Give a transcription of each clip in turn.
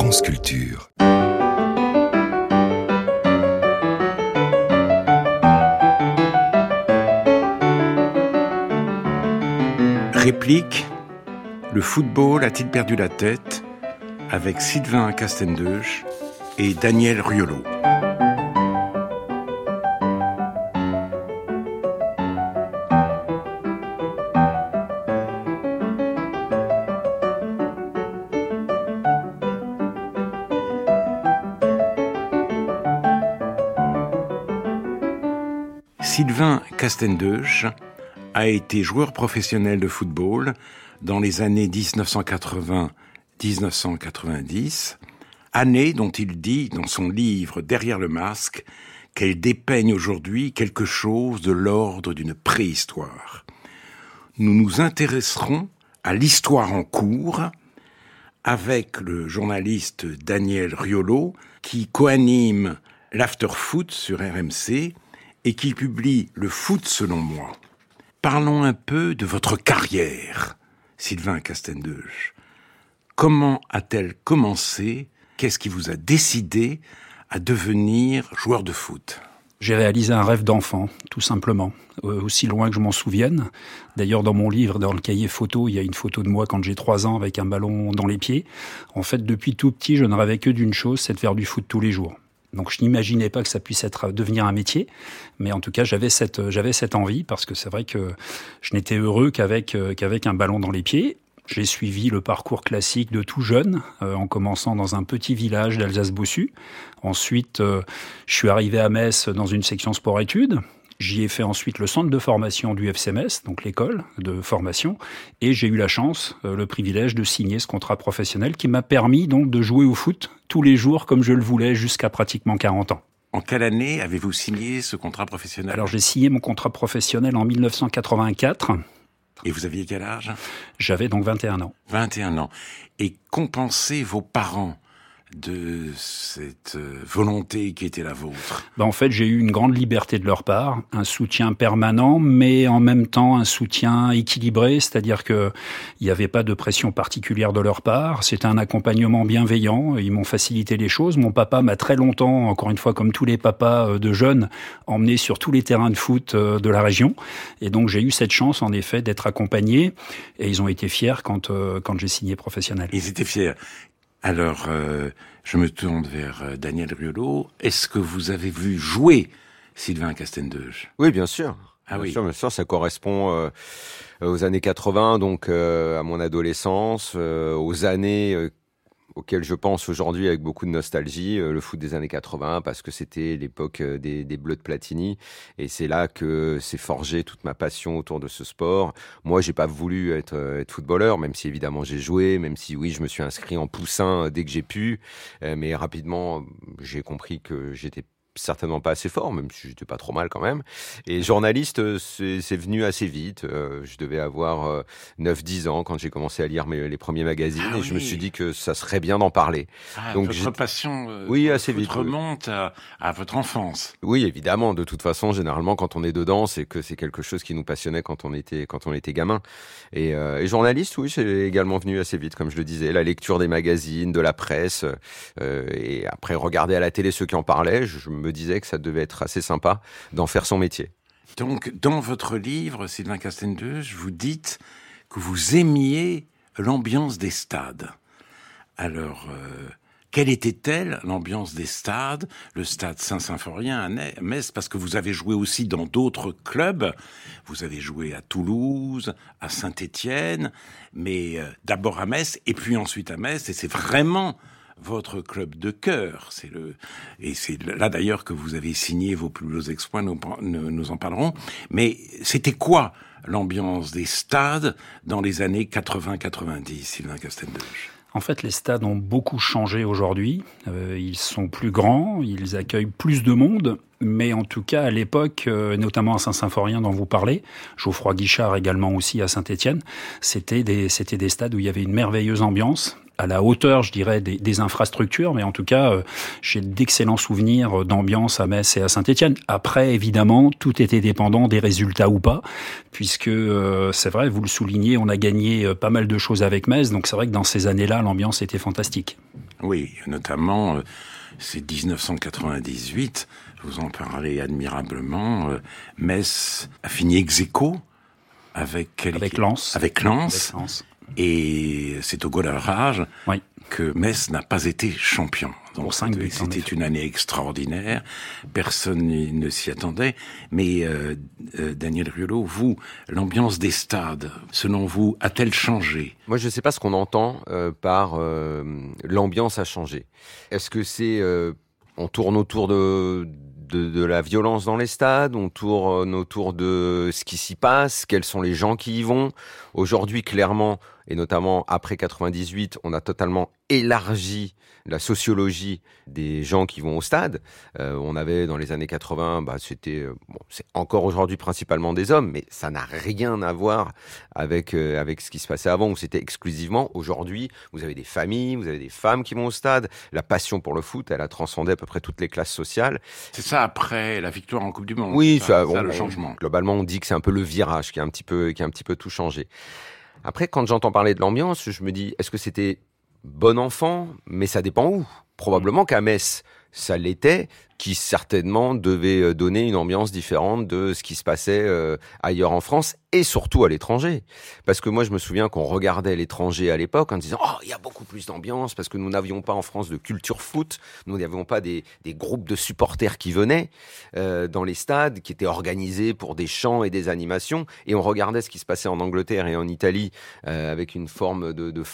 France Culture. Réplique, le football a-t-il perdu la tête, avec Sylvain Castendeuch et Daniel Riolo. Sylvain Castendeuch a été joueur professionnel de football dans les années 1980-1990, année dont il dit dans son livre Derrière le masque qu'elle dépeigne aujourd'hui quelque chose de l'ordre d'une préhistoire. Nous nous intéresserons à l'histoire en cours avec le journaliste Daniel Riolo qui coanime l'Afterfoot sur RMC et qui publie Le foot selon moi. Parlons un peu de votre carrière, Sylvain Castendeuch. Comment a-t-elle commencé ? Qu'est-ce qui vous a décidé à devenir joueur de foot ? J'ai réalisé un rêve d'enfant, tout simplement, aussi loin que je m'en souvienne. D'ailleurs, dans mon livre, dans le cahier photo, il y a une photo de moi quand j'ai 3 ans avec un ballon dans les pieds. En fait, depuis tout petit, je ne rêvais que d'une chose, c'est de faire du foot tous les jours. Donc je n'imaginais pas que ça puisse devenir un métier, mais en tout cas j'avais cette envie parce que c'est vrai que je n'étais heureux qu'avec un ballon dans les pieds. J'ai suivi le parcours classique de tout jeune, en commençant dans un petit village d'Alsace-Bossu. Ensuite, je suis arrivé à Metz dans une section sport-études. J'y ai fait ensuite le centre de formation du FC Metz, donc l'école de formation, et j'ai eu la chance, le privilège de signer ce contrat professionnel qui m'a permis donc de jouer au foot tous les jours comme je le voulais jusqu'à pratiquement 40 ans. En quelle année avez-vous signé ce contrat professionnel ? Alors j'ai signé mon contrat professionnel en 1984. Et vous aviez quel âge ? J'avais donc 21 ans. 21 ans. Et compensez vos parents de cette volonté qui était la vôtre? En fait, j'ai eu une grande liberté de leur part, un soutien permanent, mais en même temps un soutien équilibré, c'est-à-dire que il n'y avait pas de pression particulière de leur part. C'était un accompagnement bienveillant. Ils m'ont facilité les choses. Mon papa m'a très longtemps, encore une fois, comme tous les papas de jeunes, emmené sur tous les terrains de foot de la région. Et donc, j'ai eu cette chance, en effet, d'être accompagné. Et ils ont été fiers quand j'ai signé professionnel. Ils étaient fiers. Alors, je me tourne vers Daniel Riolo. Est-ce que vous avez vu jouer Sylvain Castendeuch ? Oui, bien sûr. Ah oui. Bien sûr, ça correspond aux années 80, donc à mon adolescence, aux années auquel je pense aujourd'hui avec beaucoup de nostalgie, le foot des années 80, parce que c'était l'époque des Bleus de Platini, et c'est là que s'est forgée toute ma passion autour de ce sport. Moi, j'ai pas voulu être footballeur, même si évidemment j'ai joué, même si oui, je me suis inscrit en poussin dès que j'ai pu, mais rapidement, j'ai compris que j'étais certainement pas assez fort, même si j'étais pas trop mal quand même. Et journaliste, c'est venu assez vite. Je devais avoir 9-10 ans quand j'ai commencé à lire les premiers magazines, et je me suis dit que ça serait bien d'en parler. Donc votre passion oui, assez vite, remonte à votre enfance. Oui, évidemment. De toute façon, généralement, quand on est dedans, c'est que c'est quelque chose qui nous passionnait quand on était gamin. Et journaliste, oui, c'est également venu assez vite, comme je le disais. La lecture des magazines, de la presse, et après regarder à la télé ceux qui en parlaient, je me disais que ça devait être assez sympa d'en faire son métier. Donc, dans votre livre, Sylvain Castendeuch, vous dites que vous aimiez l'ambiance des stades. Alors, quelle était-elle, l'ambiance des stades ? Le stade Saint-Symphorien à Metz, parce que vous avez joué aussi dans d'autres clubs. Vous avez joué à Toulouse, à Saint-Étienne, mais d'abord à Metz, et puis ensuite à Metz, et c'est vraiment votre club de cœur. Et c'est là d'ailleurs que vous avez signé vos plus beaux exploits, nous en parlerons. Mais c'était quoi l'ambiance des stades dans les années 80-90, Sylvain Castendeuch ? En fait, les stades ont beaucoup changé aujourd'hui. Ils sont plus grands, ils accueillent plus de monde. Mais en tout cas, à l'époque, notamment à Saint-Symphorien dont vous parlez, Geoffroy Guichard également aussi à Saint-Étienne, c'était des stades où il y avait une merveilleuse ambiance, à la hauteur, je dirais, des infrastructures, mais en tout cas, j'ai d'excellents souvenirs d'ambiance à Metz et à Saint-Étienne. Après, évidemment, tout était dépendant des résultats ou pas, puisque c'est vrai, vous le soulignez, on a gagné pas mal de choses avec Metz, donc c'est vrai que dans ces années-là, l'ambiance était fantastique. Oui, notamment, c'est 1998, vous en parlez admirablement, Metz a fini ex-aequo avec Lens. Avec Lens. Et c'est au goal-average que Metz n'a pas été champion. Donc c'était une année extraordinaire. Personne ne s'y attendait. Mais Daniel Riolo, vous, l'ambiance des stades, selon vous, a-t-elle changé? Moi, je ne sais pas ce qu'on entend par l'ambiance a changé. Est-ce que c'est on tourne autour de la violence dans les stades, on tourne autour de ce qui s'y passe, quels sont les gens qui y vont. Aujourd'hui, clairement, et notamment après 98, on a totalement élargi la sociologie des gens qui vont au stade. On avait dans les années 80, c'était c'est encore aujourd'hui principalement des hommes, mais ça n'a rien à voir avec ce qui se passait avant où c'était exclusivement. Aujourd'hui, vous avez des familles, vous avez des femmes qui vont au stade. La passion pour le foot, elle a transcendé à peu près toutes les classes sociales. C'est ça après la victoire en Coupe du Monde. Oui, ça le changement. Globalement, on dit que c'est un peu le virage qui a un petit peu tout changé. Après, quand j'entends parler de l'ambiance, je me dis, est-ce que c'était bon enfant? Mais ça dépend où. Probablement qu'à Metz, ça l'était, qui certainement devait donner une ambiance différente de ce qui se passait ailleurs en France et surtout à l'étranger. Parce que moi, je me souviens qu'on regardait l'étranger à l'époque en disant « Oh, il y a beaucoup plus d'ambiance » parce que nous n'avions pas en France de culture foot, nous n'avions pas des groupes de supporters qui venaient dans les stades, qui étaient organisés pour des chants et des animations. Et on regardait ce qui se passait en Angleterre et en Italie avec une forme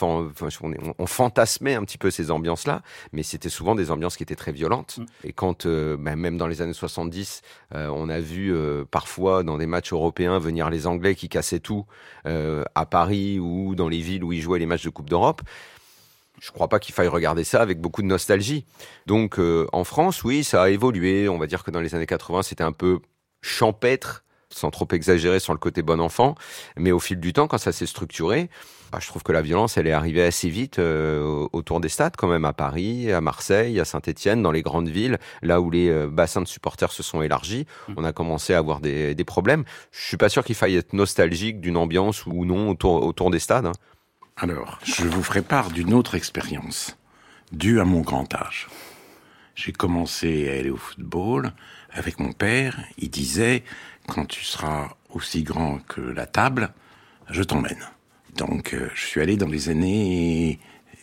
on fantasmait un petit peu ces ambiances-là, mais c'était souvent des ambiances qui étaient très violentes. Et quand même dans les années 70, on a vu parfois dans des matchs européens venir les Anglais qui cassaient tout à Paris ou dans les villes où ils jouaient les matchs de Coupe d'Europe. Je crois pas qu'il faille regarder ça avec beaucoup de nostalgie. Donc en France, oui, ça a évolué. On va dire que dans les années 80, c'était un peu champêtre, sans trop exagérer sur le côté bon enfant. Mais au fil du temps, quand ça s'est structuré, je trouve que la violence, elle est arrivée assez vite autour des stades, quand même, à Paris, à Marseille, à Saint-Étienne, dans les grandes villes, là où les bassins de supporters se sont élargis. On a commencé à avoir des problèmes. Je suis pas sûr qu'il faille être nostalgique d'une ambiance ou non autour des stades. Alors, je vous ferai part d'une autre expérience, due à mon grand âge. J'ai commencé à aller au football avec mon père. Il disait, quand tu seras aussi grand que la table, je t'emmène. Donc, je suis allé dans les années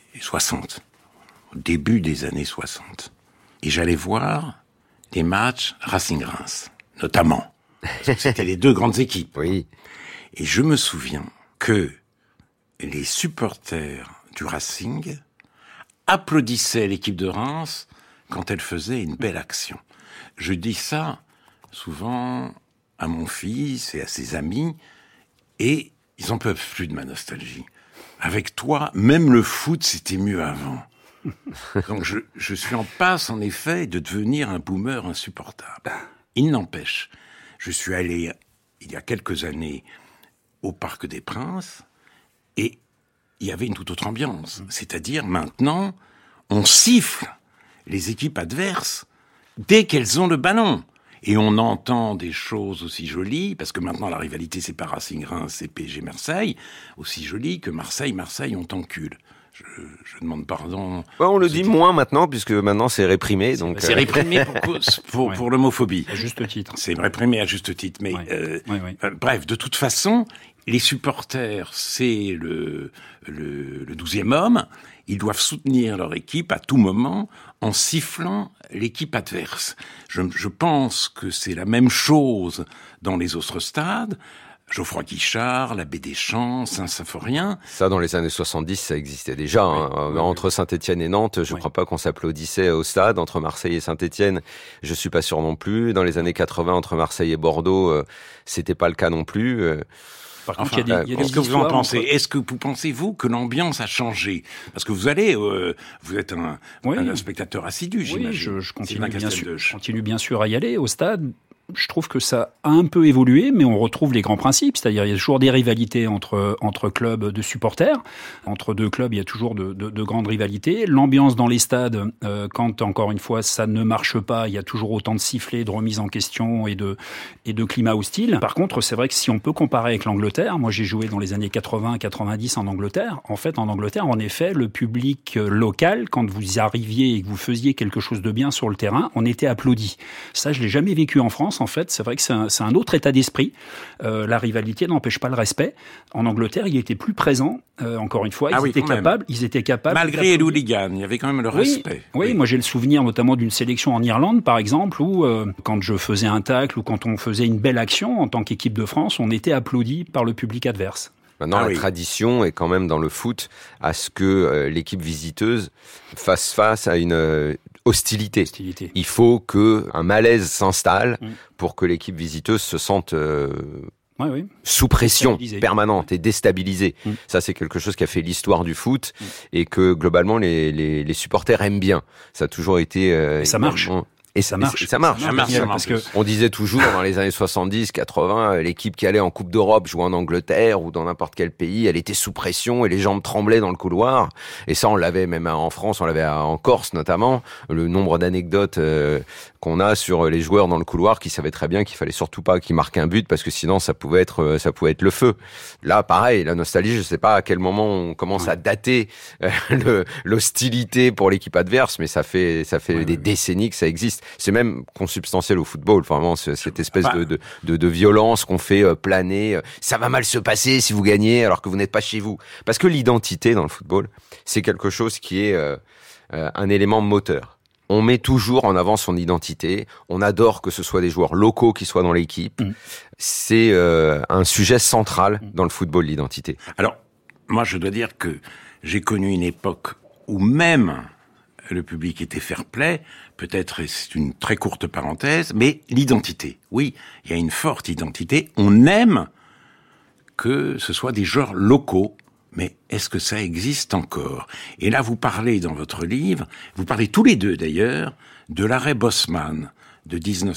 60, au début des années 60. Et j'allais voir des matchs Racing-Reims, notamment. Parce que c'était les deux grandes équipes. Oui. Et je me souviens que les supporters du Racing applaudissaient l'équipe de Reims quand elle faisait une belle action. Je dis ça souvent à mon fils et à ses amis, et ils en peuvent plus de ma nostalgie. Avec toi, même le foot, c'était mieux avant. Donc je suis en passe, en effet, de devenir un boomer insupportable. Il n'empêche, je suis allé, il y a quelques années, au Parc des Princes, et il y avait une toute autre ambiance. C'est-à-dire, maintenant, on siffle les équipes adverses dès qu'elles ont le ballon. Et on entend des choses aussi jolies, parce que maintenant la rivalité c'est pas Racing-Reims, c'est PSG-Marseille, aussi jolies que Marseille on t'encule. Je demande pardon. On le dit moins maintenant, puisque maintenant c'est réprimé. Donc c'est réprimé pour l'homophobie. À juste titre. C'est réprimé à juste titre. Mais bref, de toute façon, les supporters, c'est le 12e homme. Ils doivent soutenir leur équipe à tout moment en sifflant l'équipe adverse. Je pense que c'est la même chose dans les autres stades. Geoffroy Guichard, l'Abbé Deschamps, Saint-Symphorien. Ça, dans les années 70, ça existait déjà. Oui, entre Saint-Étienne et Nantes, je crois pas qu'on s'applaudissait au stade. Entre Marseille et Saint-Étienne, je suis pas sûr non plus. Dans les années 80, entre Marseille et Bordeaux, c'était pas le cas non plus. Par contre, il y a des qu'est-ce que vous en pensez? Est-ce que vous pensez, vous, que l'ambiance a changé? Parce que vous êtes un spectateur assidu, j'imagine. Oui, je continue bien sûr à y aller au stade. je trouve que ça a un peu évolué, mais on retrouve les grands principes, c'est-à-dire il y a toujours des rivalités entre clubs de supporters, entre deux clubs il y a toujours de grandes rivalités. L'ambiance dans les stades, quand encore une fois ça ne marche pas, il y a toujours autant de sifflets, de remises en question et de climat hostile. Par contre, c'est vrai que si on peut comparer avec l'Angleterre, moi j'ai joué dans les années 80-90 en Angleterre. En fait, en Angleterre, en effet, le public local, quand vous arriviez et que vous faisiez quelque chose de bien sur le terrain, on était applaudi. Ça, je l'ai jamais vécu en France. En fait, c'est vrai que c'est un autre état d'esprit. La rivalité n'empêche pas le respect. En Angleterre, il était plus présent. Encore une fois, ils étaient capables. Malgré les hooligans, il y avait quand même le respect. Oui, moi j'ai le souvenir notamment d'une sélection en Irlande, par exemple, où quand je faisais un tacle ou quand on faisait une belle action en tant qu'équipe de France, on était applaudi par le public adverse. Maintenant, la tradition est quand même dans le foot à ce que l'équipe visiteuse fasse face à une hostilité. Il faut que un malaise s'installe pour que l'équipe visiteuse se sente sous pression permanente et déstabilisée. Ça, c'est quelque chose qui a fait l'histoire du foot et que globalement les supporters aiment bien. Ça a toujours été. Ça marche. Et ça marche. Parce que on disait toujours dans les années 70, 80, l'équipe qui allait en Coupe d'Europe jouer en Angleterre ou dans n'importe quel pays, elle était sous pression et les jambes tremblaient dans le couloir. Et ça, on l'avait même en France, on l'avait en Corse notamment. Le nombre d'anecdotes qu'on a sur les joueurs dans le couloir qui savaient très bien qu'il fallait surtout pas qu'ils marquent un but parce que sinon ça pouvait être le feu. Là, pareil, la nostalgie, je sais pas à quel moment on commence à dater l'hostilité pour l'équipe adverse, mais ça fait des décennies que ça existe. C'est même consubstantiel au football, vraiment cette espèce de violence qu'on fait planer. Ça va mal se passer si vous gagnez alors que vous n'êtes pas chez vous. Parce que l'identité dans le football, c'est quelque chose qui est un élément moteur. On met toujours en avant son identité. On adore que ce soit des joueurs locaux qui soient dans l'équipe. C'est un sujet central dans le football, l'identité. Alors, moi, je dois dire que j'ai connu une époque où même le public était fair-play. Peut-être, c'est une très courte parenthèse, mais l'identité. Oui, il y a une forte identité. On aime que ce soit des joueurs locaux. Mais est-ce que ça existe encore? Et là, vous parlez dans votre livre, vous parlez tous les deux d'ailleurs, de l'arrêt Bosman de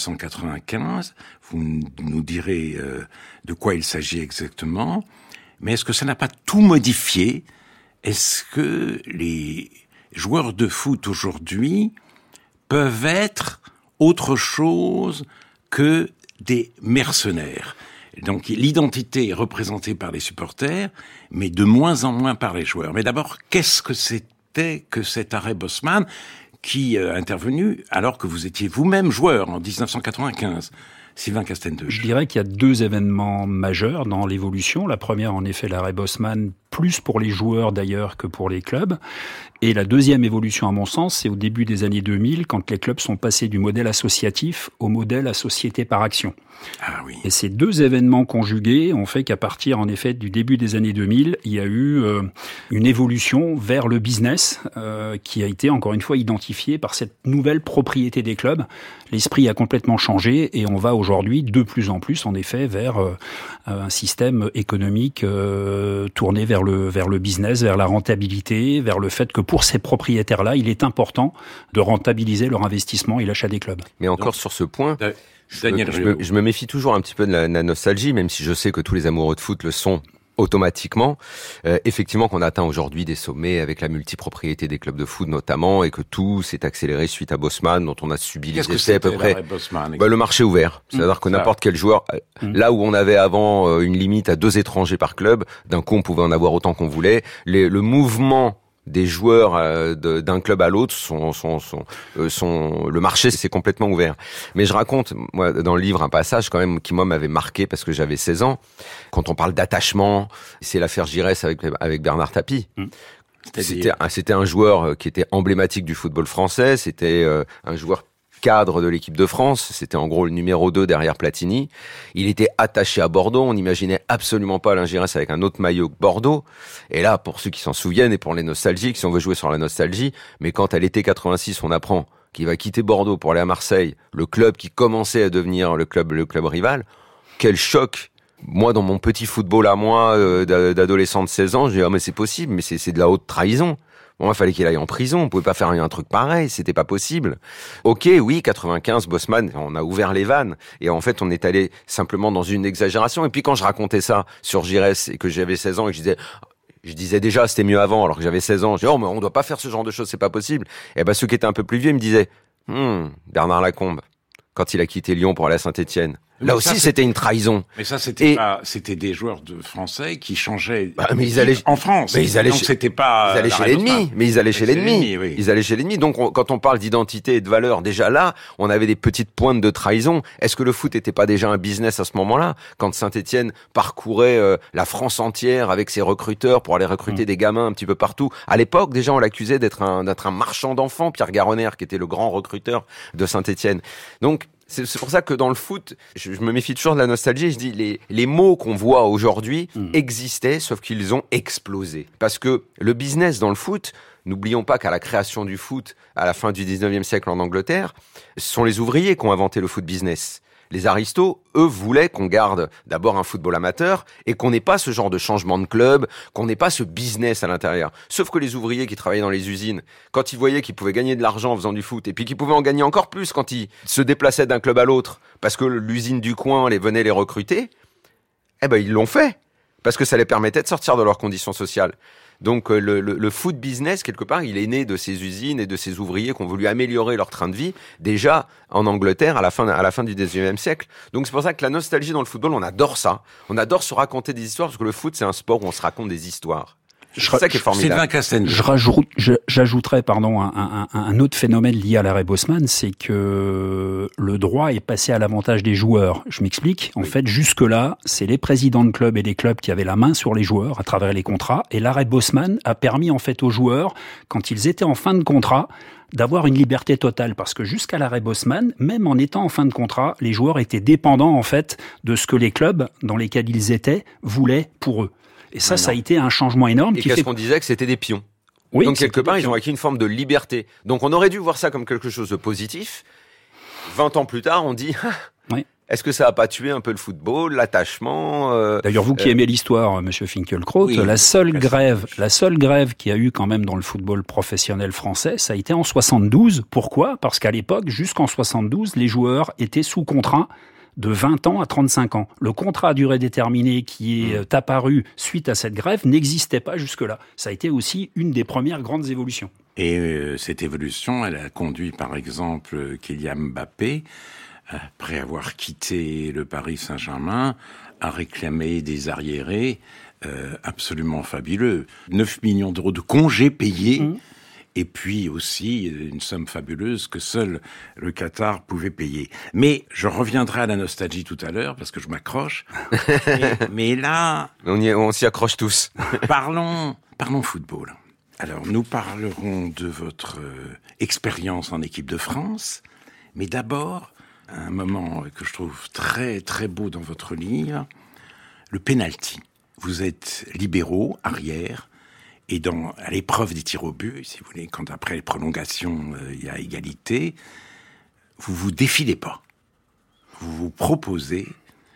1995. Vous nous direz de quoi il s'agit exactement. Mais est-ce que ça n'a pas tout modifié? Est-ce que les joueurs de foot aujourd'hui peuvent être autre chose que des mercenaires? Donc l'identité est représentée par les supporters, mais de moins en moins par les joueurs. Mais d'abord, qu'est-ce que c'était que cet arrêt Bosman qui a intervenu alors que vous étiez vous-même joueur en 1995 ? Sylvain Castendeuch. Je dirais qu'il y a deux événements majeurs dans l'évolution. La première, en effet, l'arrêt Bosman, plus pour les joueurs d'ailleurs que pour les clubs. Et la deuxième évolution, à mon sens, c'est au début des années 2000, quand les clubs sont passés du modèle associatif au modèle à société par action. Ah oui. Et ces deux événements conjugués ont fait qu'à partir, en effet, du début des années 2000, il y a eu une évolution vers le business qui a été, encore une fois, identifiée par cette nouvelle propriété des clubs. L'esprit a complètement changé et on va aujourd'hui de plus en plus, en effet, vers un système économique tourné vers le business, vers la rentabilité, vers le fait que pour ces propriétaires-là, il est important de rentabiliser leur investissement et l'achat des clubs. Mais encore sur ce point, je me méfie toujours un petit peu de la nostalgie, même si je sais que tous les amoureux de foot le sont automatiquement. Effectivement qu'on atteint aujourd'hui des sommets avec la multipropriété des clubs de foot notamment, et que tout s'est accéléré suite à Bosman, dont on a subi les essais à peu près. Le marché ouvert. C'est-à-dire que n'importe quel joueur, là où on avait avant une limite à 2 étrangers par club, d'un coup on pouvait en avoir autant qu'on voulait. Le mouvement des joueurs d'un club à l'autre, le marché s'est complètement ouvert. Mais je raconte, moi, dans le livre, un passage quand même qui, moi, m'avait marqué parce que j'avais 16 ans. Quand on parle d'attachement, c'est l'affaire Giresse avec Bernard Tapie. C'était un joueur qui était emblématique du football français. C'était un joueur cadre de l'équipe de France, c'était en gros le numéro 2 derrière Platini. Il était attaché à Bordeaux, on n'imaginait absolument pas Alain Giresse avec un autre maillot que Bordeaux. Et là, pour ceux qui s'en souviennent et pour les nostalgiques, si on veut jouer sur la nostalgie, mais quand à l'été 86, on apprend qu'il va quitter Bordeaux pour aller à Marseille, le club qui commençait à devenir le club rival, quel choc! Moi, dans mon petit football à moi, d'adolescent de 16 ans, je dis, mais c'est possible, mais c'est de la haute trahison. Bon, il fallait qu'il aille en prison. On pouvait pas faire un truc pareil. C'était pas possible. Ok, oui, 95, Bosman, on a ouvert les vannes. Et en fait, on est allé simplement dans une exagération. Et puis quand je racontais ça sur Giresse et que j'avais 16 ans et que je disais déjà c'était mieux avant alors que j'avais 16 ans. Je disais, oh, mais on doit pas faire ce genre de choses, c'est pas possible. Et ben, ceux qui étaient un peu plus vieux me disaient, Bernard Lacombe, quand il a quitté Lyon pour aller à Saint-Étienne. Là aussi, c'était une trahison. Mais ça, c'était des joueurs français qui changeaient mais ils allaient en France. Mais ils allaient c'était pas. Ils allaient chez l'ennemi. Mais ils allaient chez l'ennemi. Oui. Ils allaient chez l'ennemi. Donc, quand on parle d'identité et de valeur, déjà là, on avait des petites pointes de trahison. Est-ce que le foot n'était pas déjà un business à ce moment-là, quand Saint-Étienne parcourait la France entière avec ses recruteurs pour aller recruter des gamins un petit peu partout. À l'époque, déjà, on l'accusait d'être un marchand d'enfants, Pierre Garonner, qui était le grand recruteur de Saint-Étienne. Donc, c'est pour ça que dans le foot, je me méfie toujours de la nostalgie. Je dis les mots qu'on voit aujourd'hui existaient, sauf qu'ils ont explosé. Parce que le business dans le foot, n'oublions pas qu'à la création du foot, à la fin du 19e siècle en Angleterre, ce sont les ouvriers qui ont inventé le foot business. Les aristos, eux, voulaient qu'on garde d'abord un football amateur et qu'on n'ait pas ce genre de changement de club, qu'on n'ait pas ce business à l'intérieur. Sauf que les ouvriers qui travaillaient dans les usines, quand ils voyaient qu'ils pouvaient gagner de l'argent en faisant du foot et puis qu'ils pouvaient en gagner encore plus quand ils se déplaçaient d'un club à l'autre parce que l'usine du coin venait les recruter, ils l'ont fait parce que ça les permettait de sortir de leurs conditions sociales. Donc le foot business, quelque part, il est né de ces usines et de ces ouvriers qui ont voulu améliorer leur train de vie, déjà en Angleterre à la fin du 19e siècle. Donc c'est pour ça que la nostalgie dans le football, on adore ça. On adore se raconter des histoires, parce que le foot, c'est un sport où on se raconte des histoires. C'est ça qui est formidable. J'ajouterais, un autre phénomène lié à l'arrêt Bosman, c'est que le droit est passé à l'avantage des joueurs. Je m'explique. En fait, jusque-là, c'est les présidents de clubs et des clubs qui avaient la main sur les joueurs à travers les contrats. Et l'arrêt Bosman a permis, en fait, aux joueurs, quand ils étaient en fin de contrat, d'avoir une liberté totale. Parce que jusqu'à l'arrêt Bosman, même en étant en fin de contrat, les joueurs étaient dépendants, en fait, de ce que les clubs dans lesquels ils étaient voulaient pour eux. Et ça a été un changement énorme. Et qu'est-ce qu'on disait que c'était des pions. Oui, donc quelque part, ils ont acquis une forme de liberté. Donc on aurait dû voir ça comme quelque chose de positif. 20 ans plus tard, on dit, est-ce que ça n'a pas tué un peu le football, l'attachement D'ailleurs, vous qui aimez l'histoire, Monsieur Finkielkraut, la seule grève qu'il y a eu quand même dans le football professionnel français, ça a été en 72. Pourquoi ? Parce qu'à l'époque, jusqu'en 72, les joueurs étaient sous contrat de 20 ans à 35 ans. Le contrat à durée déterminée qui est apparu suite à cette grève n'existait pas jusque-là. Ça a été aussi une des premières grandes évolutions. Et cette évolution, elle a conduit par exemple Kylian Mbappé, après avoir quitté le Paris Saint-Germain, à réclamer des arriérés absolument fabuleux. 9 millions d'euros de congés payés. Et puis aussi une somme fabuleuse que seul le Qatar pouvait payer. Mais je reviendrai à la nostalgie tout à l'heure, parce que je m'accroche. mais là... On s'y accroche tous. Parlons football. Alors, nous parlerons de votre expérience en équipe de France. Mais d'abord, un moment que je trouve très, très beau dans votre livre, le penalty. Vous êtes libéraux, arrière, et à l'épreuve des tirs au but, si vous voulez, quand après les prolongations, il y a égalité, vous vous défilez pas. Vous vous proposez,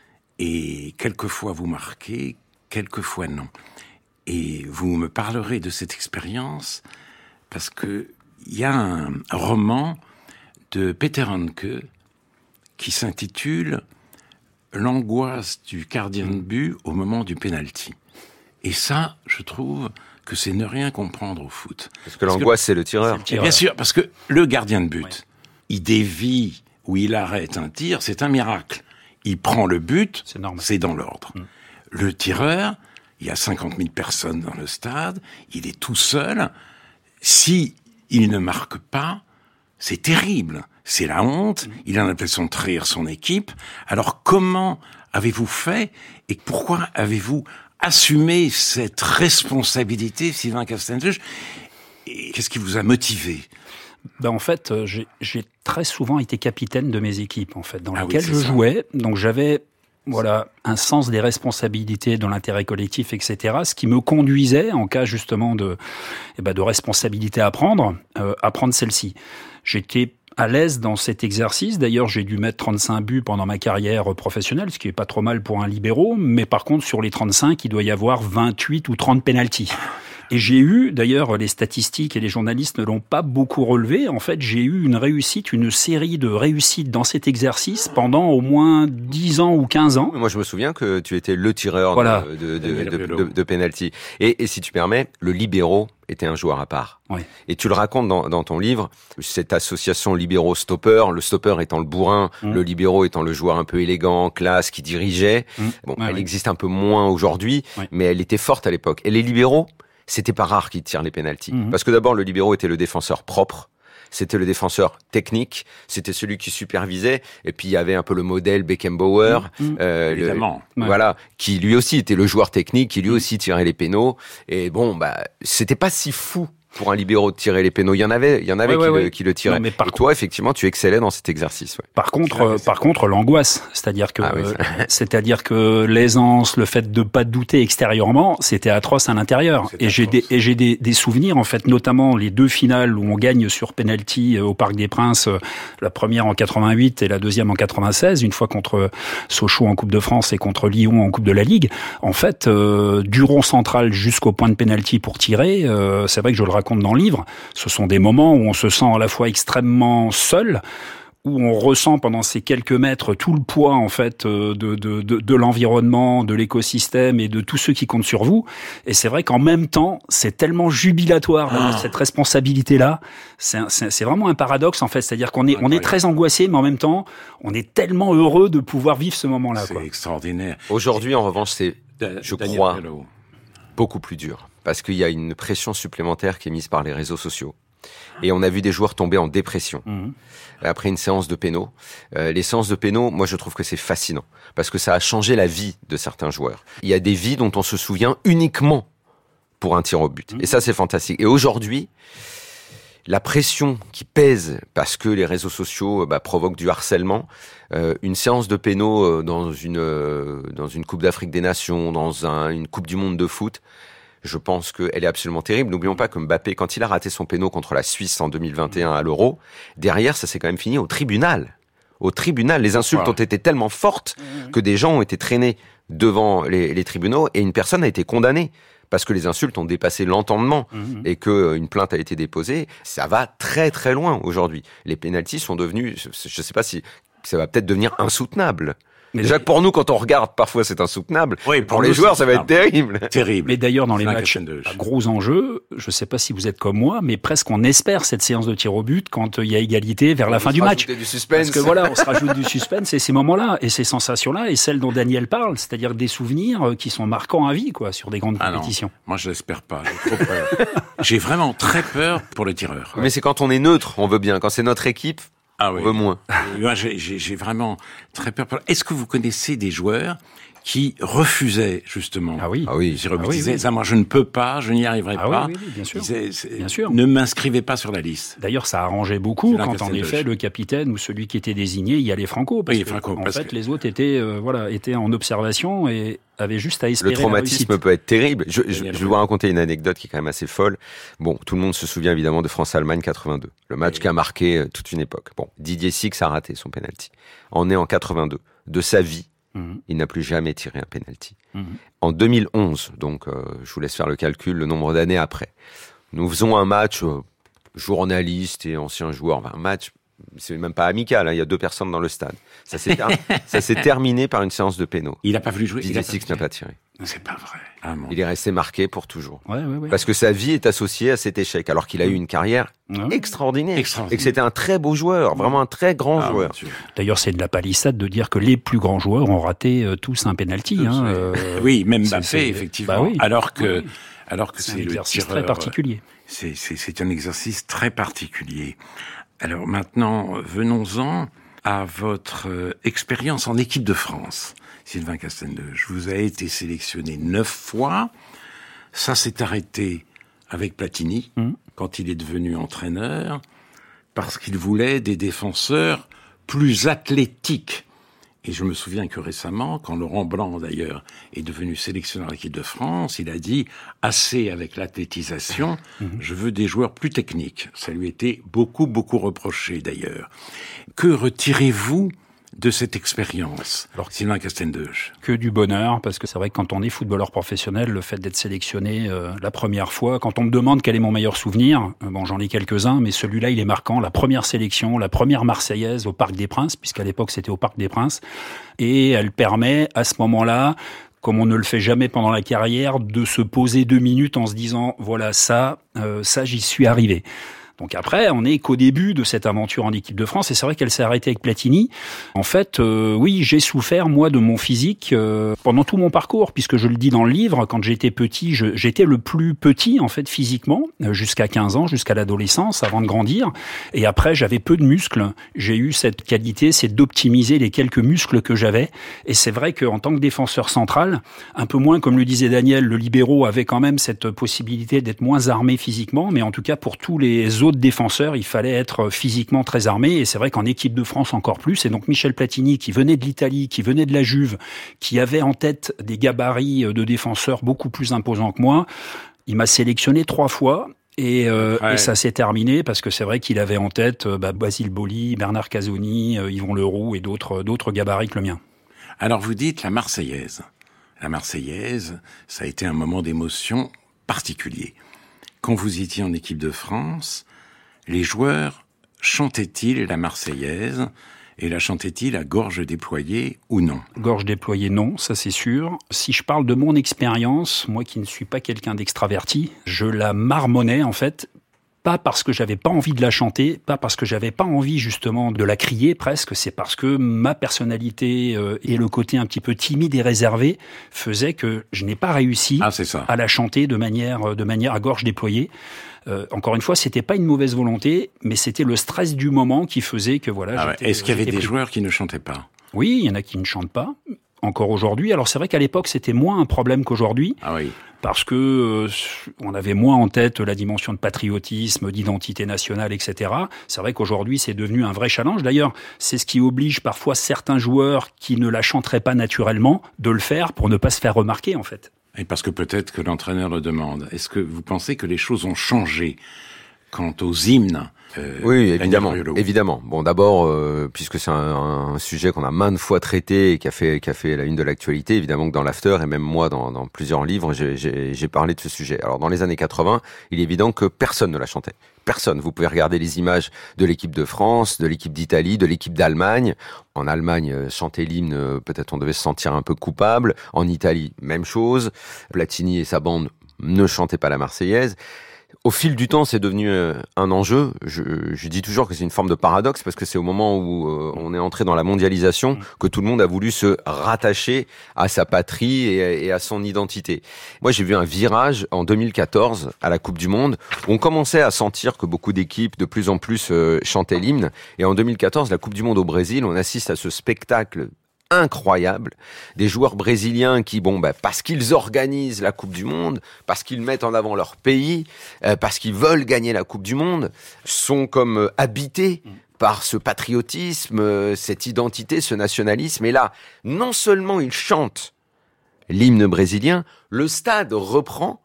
et quelquefois vous marquez, quelquefois non. Et vous me parlerez de cette expérience, parce que il y a un roman de Peter Handke qui s'intitule « L'angoisse du gardien de but au moment du penalty ». Et ça, je trouve que c'est ne rien comprendre au foot. Parce que l'angoisse, c'est le tireur. Bien sûr, parce que le gardien de but, il dévie ou il arrête un tir, c'est un miracle. Il prend le but, c'est dans l'ordre. Le tireur, il y a 50 000 personnes dans le stade, il est tout seul. Si il ne marque pas, c'est terrible. C'est la honte. Il a l'impression de trahir son équipe. Alors comment avez-vous fait et pourquoi avez-vous assumé cette responsabilité, Sylvain Castenduche? Et qu'est-ce qui vous a motivé? En fait, j'ai très souvent été capitaine de mes équipes, en fait, dans lesquelles je jouais. Donc j'avais un sens des responsabilités, de l'intérêt collectif, etc. Ce qui me conduisait, en cas justement de responsabilité à prendre celle-ci. J'étais à l'aise dans cet exercice. D'ailleurs, j'ai dû mettre 35 buts pendant ma carrière professionnelle, ce qui est pas trop mal pour un libéro. Mais par contre, sur les 35, il doit y avoir 28 ou 30 pénaltys. Et j'ai eu, d'ailleurs, les statistiques et les journalistes ne l'ont pas beaucoup relevé. En fait, j'ai eu une série de réussites dans cet exercice pendant au moins 10 ans ou 15 ans. Moi, je me souviens que tu étais le tireur de penalty. Et si tu permets, le libéro était un joueur à part. Oui. Et tu le racontes dans ton livre, cette association libéro-stopper, le stopper étant le bourrin, le libéro étant le joueur un peu élégant, classe, qui dirigeait. Elle existe un peu moins aujourd'hui, mais elle était forte à l'époque. Et les libéraux, c'était pas rare qu'ils tirent les pénaltys. Parce que d'abord, le libéro était le défenseur propre. C'était le défenseur technique, c'était celui qui supervisait, et puis il y avait un peu le modèle Beckenbauer, évidemment, voilà, qui lui aussi était le joueur technique, qui lui aussi tirait les pénaux. Et bon, c'était pas si fou pour un libéro de tirer les pénaux. Il y en avait qui le tiraient. Et toi, effectivement, tu excellais dans cet exercice. Ouais. Par contre, l'angoisse, c'est-à-dire que l'aisance, le fait de pas douter extérieurement, c'était atroce à l'intérieur. Et j'ai des souvenirs, en fait, notamment les 2 finales où on gagne sur penalty au Parc des Princes, la première en 88 et la deuxième en 96, une fois contre Sochaux en Coupe de France et contre Lyon en Coupe de la Ligue. En fait, du rond central jusqu'au point de penalty pour tirer, c'est vrai que je le raconte dans le livre, ce sont des moments où on se sent à la fois extrêmement seul, où on ressent pendant ces quelques mètres tout le poids en fait de l'environnement, de l'écosystème et de tous ceux qui comptent sur vous. Et c'est vrai qu'en même temps, c'est tellement jubilatoire cette responsabilité-là. C'est vraiment un paradoxe en fait, c'est-à-dire qu'on est très angoissé, mais en même temps, on est tellement heureux de pouvoir vivre ce moment-là. C'est extraordinaire. Aujourd'hui, en revanche, c'est, je crois, beaucoup plus dur. Parce qu'il y a une pression supplémentaire qui est mise par les réseaux sociaux. Et on a vu des joueurs tomber en dépression après une séance de pénaux. Les séances de pénaux, moi je trouve que c'est fascinant. Parce que ça a changé la vie de certains joueurs. Il y a des vies dont on se souvient uniquement pour un tir au but. Et ça c'est fantastique. Et aujourd'hui, la pression qui pèse parce que les réseaux sociaux provoquent du harcèlement, une séance de pénaux dans une Coupe d'Afrique des Nations, dans une Coupe du Monde de foot, je pense qu'elle est absolument terrible. N'oublions pas que Mbappé, quand il a raté son péno contre la Suisse en 2021 à l'Euro, derrière, ça s'est quand même fini au tribunal. Au tribunal, les insultes ont été tellement fortes que des gens ont été traînés devant les tribunaux et une personne a été condamnée. Parce que les insultes ont dépassé l'entendement et qu'une plainte a été déposée. Ça va très très loin aujourd'hui. Les pénaltys sont devenus, je ne sais pas si ça va peut-être devenir insoutenable. Mais déjà que pour nous, quand on regarde, parfois c'est insoutenable. Oui, pour les joueurs, ça va être terrible. Mais d'ailleurs, dans les matchs à gros enjeux, je ne sais pas si vous êtes comme moi, mais presque on espère cette séance de tir au but quand il y a égalité vers la fin du match. Du suspense. Parce que voilà, on se rajoute du suspense et ces moments-là et ces sensations-là et celles dont Daniel parle, c'est-à-dire des souvenirs qui sont marquants à vie, quoi, sur des grandes compétitions. Non, moi, je l'espère pas. J'ai trop peur. J'ai vraiment très peur pour le tireur. Mais c'est quand on est neutre, on veut bien. Quand c'est notre équipe, on veut moins. Moi, j'ai vraiment très peur. Est-ce que vous connaissez des joueurs qui refusaient justement? Ah oui. Ils disaient, ça, moi, je ne peux pas, je n'y arriverai pas. Oui, bien sûr. Bien sûr. Ne m'inscrivez pas sur la liste. D'ailleurs, ça arrangeait beaucoup quand, en effet, le capitaine ou celui qui était désigné y allait franco. Parce que les autres étaient en observation et avaient juste à espérer. Le traumatisme peut être terrible. Je vais vous raconter une anecdote qui est quand même assez folle. Bon, tout le monde se souvient évidemment de France-Allemagne 82. Le match qui a marqué toute une époque. Bon, Didier Six a raté son penalty. On est en 82. De sa vie, il n'a plus jamais tiré un penalty. En 2011, donc je vous laisse faire le calcul, le nombre d'années après, nous faisons un match, journaliste et ancien joueur, un match, c'est même pas amical, il y a 2 personnes dans le stade. Ça s'est terminé par une séance de pénaux. Il n'a pas voulu jouer. Didier Six n'a pas tiré. C'est pas vrai. Il est resté marqué pour toujours. Ouais. Parce que sa vie est associée à cet échec, alors qu'il a eu une carrière extraordinaire. Et que c'était un très beau joueur, vraiment un très grand joueur. D'ailleurs, c'est de la palissade de dire que les plus grands joueurs ont raté tous un penalty. Oui, même Mbappé, effectivement. Alors que c'est un exercice très particulier. C'est un exercice très particulier. Alors maintenant, venons-en à votre expérience en équipe de France. Sylvain Castendeuge, vous avez été sélectionné 9 fois. Ça s'est arrêté avec Platini, quand il est devenu entraîneur, parce qu'il voulait des défenseurs plus athlétiques. Et je me souviens que récemment, quand Laurent Blanc, d'ailleurs, est devenu sélectionneur de l'équipe de France, il a dit « assez avec l'athlétisation, je veux des joueurs plus techniques ». Ça lui était beaucoup reproché, d'ailleurs. Que retirez-vous de cette expérience, alors Sylvain Castendeuch? Que du bonheur, parce que c'est vrai que quand on est footballeur professionnel, le fait d'être sélectionné la première fois, quand on me demande quel est mon meilleur souvenir, bon, j'en ai quelques-uns, mais celui-là, il est marquant. La première sélection, la première Marseillaise au Parc des Princes, puisqu'à l'époque, c'était au Parc des Princes, et elle permet, à ce moment-là, comme on ne le fait jamais pendant la carrière, de se poser 2 minutes en se disant, voilà, ça, j'y suis arrivé. Donc après, on n'est qu'au début de cette aventure en équipe de France, et c'est vrai qu'elle s'est arrêtée avec Platini. En fait, oui, j'ai souffert, moi, de mon physique pendant tout mon parcours, puisque je le dis dans le livre, quand j'étais petit, j'étais le plus petit, en fait, physiquement, jusqu'à 15 ans, jusqu'à l'adolescence, avant de grandir. Et après, j'avais peu de muscles. J'ai eu cette qualité, c'est d'optimiser les quelques muscles que j'avais. Et c'est vrai qu'en tant que défenseur central, un peu moins, comme le disait Daniel, le libéro avait quand même cette possibilité d'être moins armé physiquement, mais en tout cas, pour tous les autres défenseurs, il fallait être physiquement très armé, et c'est vrai qu'en équipe de France encore plus. Et donc Michel Platini, qui venait de l'Italie, qui venait de la Juve, qui avait en tête des gabarits de défenseurs beaucoup plus imposants que moi, il m'a sélectionné 3 fois. Et ça s'est terminé parce que c'est vrai qu'il avait en tête Basile Boli, Bernard Casoni, Yvon Leroux et d'autres gabarits que le mien. Alors vous dites la Marseillaise. La Marseillaise, ça a été un moment d'émotion particulier. Quand vous étiez en équipe de France, les joueurs chantaient-ils la Marseillaise, et la chantaient-ils à gorge déployée ou non? Gorge déployée, non, ça c'est sûr. Si je parle de mon expérience, moi qui ne suis pas quelqu'un d'extraverti, je la marmonnais en fait, pas parce que j'avais pas envie de la chanter, pas parce que j'avais pas envie justement de la crier presque, c'est parce que ma personnalité et le côté un petit peu timide et réservé faisaient que je n'ai pas réussi à la chanter de manière à gorge déployée. Encore une fois, c'était pas une mauvaise volonté, mais c'était le stress du moment qui faisait que voilà. Est-ce qu'il y avait des joueurs qui ne chantaient pas? Oui, il y en a qui ne chantent pas. Encore aujourd'hui. Alors c'est vrai qu'à l'époque c'était moins un problème qu'aujourd'hui, parce que on avait moins en tête la dimension de patriotisme, d'identité nationale, etc. C'est vrai qu'aujourd'hui c'est devenu un vrai challenge. D'ailleurs, c'est ce qui oblige parfois certains joueurs qui ne la chanteraient pas naturellement de le faire pour ne pas se faire remarquer en fait. Et parce que peut-être que l'entraîneur le demande. Est-ce que vous pensez que les choses ont changé quant aux hymnes? Oui, évidemment. Bon, d'abord, puisque c'est un sujet qu'on a maintes fois traité et qui a fait la une de l'actualité, évidemment que dans l'After et même moi dans plusieurs livres, j'ai parlé de ce sujet. Alors dans les années 80, il est évident que personne ne la chantait. Personne. Vous pouvez regarder les images de l'équipe de France, de l'équipe d'Italie, de l'équipe d'Allemagne. En Allemagne, chanter l'hymne, peut-être on devait se sentir un peu coupable. En Italie, même chose. Platini et sa bande ne chantaient pas la Marseillaise. Au fil du temps, c'est devenu un enjeu. Je dis toujours que c'est une forme de paradoxe parce que c'est au moment où on est entré dans la mondialisation que tout le monde a voulu se rattacher à sa patrie et à son identité. Moi, j'ai vu un virage en 2014 à la Coupe du Monde où on commençait à sentir que beaucoup d'équipes de plus en plus chantaient l'hymne. Et en 2014, la Coupe du Monde au Brésil, on assiste à ce spectacle incroyable, des joueurs brésiliens qui, parce qu'ils organisent la Coupe du Monde, parce qu'ils mettent en avant leur pays, parce qu'ils veulent gagner la Coupe du Monde, sont comme habités par ce patriotisme, cette identité, ce nationalisme. Et là, non seulement ils chantent l'hymne brésilien, le stade reprend,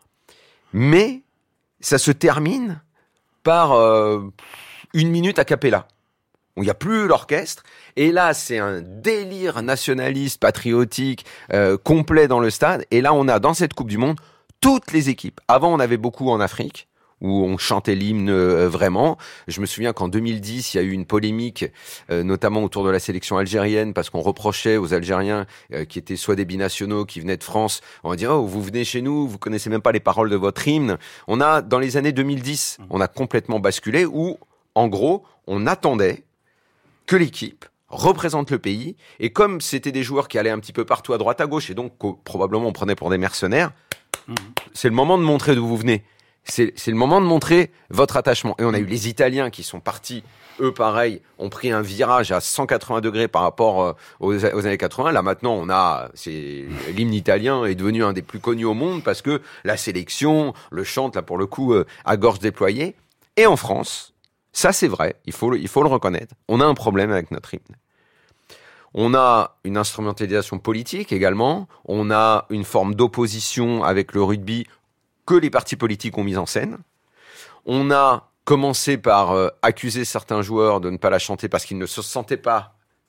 mais ça se termine par 1 minute a cappella. Il n'y a plus l'orchestre, et là c'est un délire nationaliste, patriotique, complet dans le stade, et là on a dans cette Coupe du Monde toutes les équipes. Avant on avait beaucoup en Afrique, où on chantait l'hymne vraiment. Je me souviens qu'en 2010, il y a eu une polémique, notamment autour de la sélection algérienne, parce qu'on reprochait aux Algériens qui étaient soit des binationaux, qui venaient de France, on va dire « Oh, vous venez chez nous, vous connaissez même pas les paroles de votre hymne ». On a, dans les années 2010, on a complètement basculé, où, en gros, on attendait que l'équipe représente le pays, et comme c'était des joueurs qui allaient un petit peu partout à droite à gauche, et donc probablement on prenait pour des mercenaires, c'est le moment de montrer d'où vous venez. C'est le moment de montrer votre attachement. Et on a eu les Italiens qui sont partis, eux pareil, ont pris un virage à 180 degrés par rapport aux années 80. Là maintenant, l'hymne italien est devenu un des plus connus au monde parce que la sélection le chante là pour le coup à gorge déployée. Et en France, ça c'est vrai, il faut le reconnaître, on a un problème avec notre hymne. On a une instrumentalisation politique également, on a une forme d'opposition avec le rugby que les partis politiques ont mis en scène. On a commencé par accuser certains joueurs de ne pas la chanter parce qu'ils ne se sentaient pas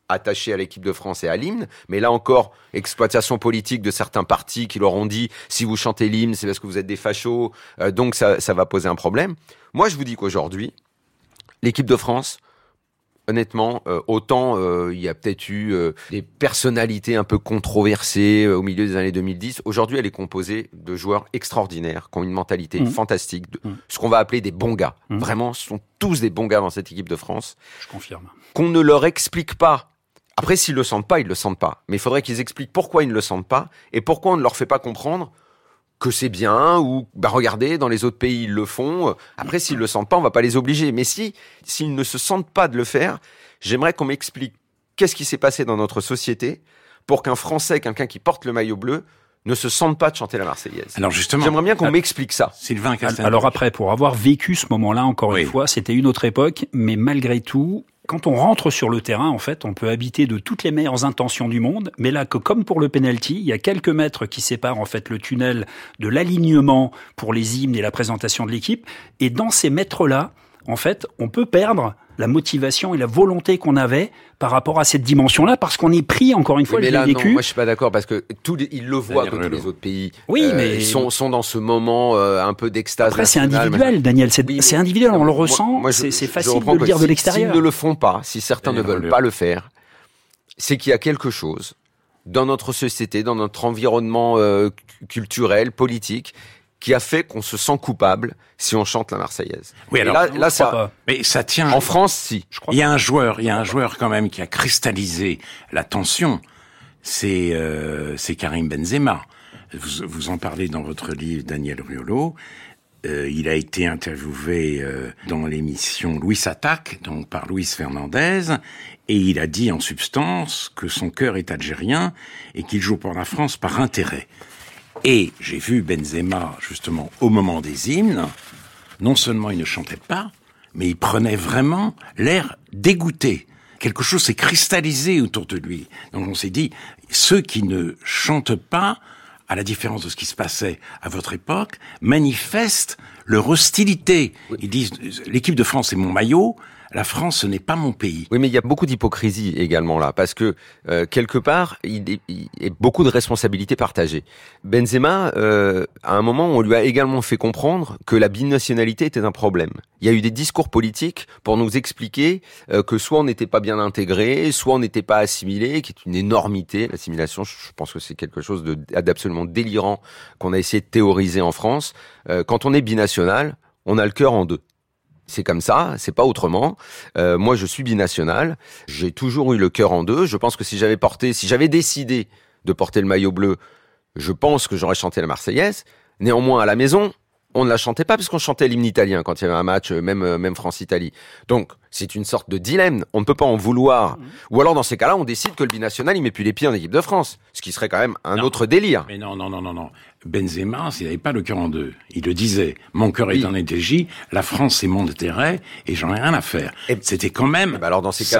attachés à l'équipe de France et à l'hymne, mais là encore, exploitation politique de certains partis qui leur ont dit si vous chantez l'hymne, c'est parce que vous êtes des fachos, donc ça va poser un problème. Moi, je vous dis qu'aujourd'hui, l'équipe de France, honnêtement, autant il y a peut-être eu des personnalités un peu controversées au milieu des années 2010. Aujourd'hui, elle est composée de joueurs extraordinaires, qui ont une mentalité fantastique, ce qu'on va appeler des bons gars. Vraiment, ce sont tous des bons gars dans cette équipe de France. Je confirme. Qu'on ne leur explique pas. Après, s'ils le sentent pas, ils le sentent pas. Mais il faudrait qu'ils expliquent pourquoi ils ne le sentent pas et pourquoi on ne leur fait pas comprendre que c'est bien ou regardez, dans les autres pays ils le font. Après, s'ils le sentent pas, on va pas les obliger. Mais s'ils ne se sentent pas de le faire, j'aimerais qu'on m'explique qu'est-ce qui s'est passé dans notre société pour qu'un Français, quelqu'un qui porte le maillot bleu, ne se sente pas de chanter la Marseillaise. Alors justement, j'aimerais bien qu'on m'explique ça. Sylvain Castendeuche. Alors après, pour avoir vécu ce moment-là, encore une fois, c'était une autre époque, mais malgré tout, quand on rentre sur le terrain, en fait, on peut habiter de toutes les meilleures intentions du monde, mais là, que comme pour le penalty, il y a quelques mètres qui séparent en fait le tunnel de l'alignement pour les hymnes et la présentation de l'équipe, et dans ces mètres-là, en fait, on peut perdre la motivation et la volonté qu'on avait par rapport à cette dimension-là, parce qu'on est pris, encore une fois, mais je là, l'ai vécu. Non, moi je suis pas d'accord, parce que ils le voient que tous les autres pays mais sont dans ce moment un peu d'extase. Après, c'est individuel, Daniel, c'est individuel, on le ressent, c'est facile de le dire de l'extérieur. S'ils ne le font pas, si certains ne veulent pas le faire, c'est qu'il y a quelque chose dans notre société, dans notre environnement culturel, politique, qui a fait qu'on se sent coupable si on chante la Marseillaise. Oui, alors là ça. Mais ça tient. En France, si. Il y a un joueur quand même qui a cristallisé la tension. C'est Karim Benzema. Vous en parlez dans votre livre, Daniel Riolo. Il a été interviewé dans l'émission Louis Attaque, donc par Luis Fernandez, et il a dit en substance que son cœur est algérien et qu'il joue pour la France par intérêt. Et j'ai vu Benzema, justement, au moment des hymnes, non seulement il ne chantait pas, mais il prenait vraiment l'air dégoûté. Quelque chose s'est cristallisé autour de lui. Donc on s'est dit, ceux qui ne chantent pas, à la différence de ce qui se passait à votre époque, manifestent leur hostilité. Ils disent, l'équipe de France est mon maillot, la France, ce n'est pas mon pays. Oui, mais il y a beaucoup d'hypocrisie également là, parce que quelque part, il y a beaucoup de responsabilités partagées. Benzema, à un moment, on lui a également fait comprendre que la binationalité était un problème. Il y a eu des discours politiques pour nous expliquer que soit on n'était pas bien intégré, soit on n'était pas assimilé, qui est une énormité. L'assimilation, je pense que c'est quelque chose d'absolument délirant qu'on a essayé de théoriser en France. Quand on est binational, on a le cœur en deux. C'est comme ça, c'est pas autrement. Moi, je suis binational. J'ai toujours eu le cœur en deux. Je pense que si j'avais décidé de porter le maillot bleu, je pense que j'aurais chanté la Marseillaise. Néanmoins, à la maison, on ne la chantait pas parce qu'on chantait l'hymne italien quand il y avait un match, même France-Italie. Donc, c'est une sorte de dilemme. On ne peut pas en vouloir. Ou alors, dans ces cas-là, on décide que le binational, il met plus les pieds en équipe de France. Ce qui serait quand même un autre délire. Mais non. Benzema, s'il n'avait pas le cœur en deux. Il le disait. Mon cœur est en étégie. La France, c'est mon intérêt et j'en ai rien à faire. Et c'était quand même. Alors, dans ces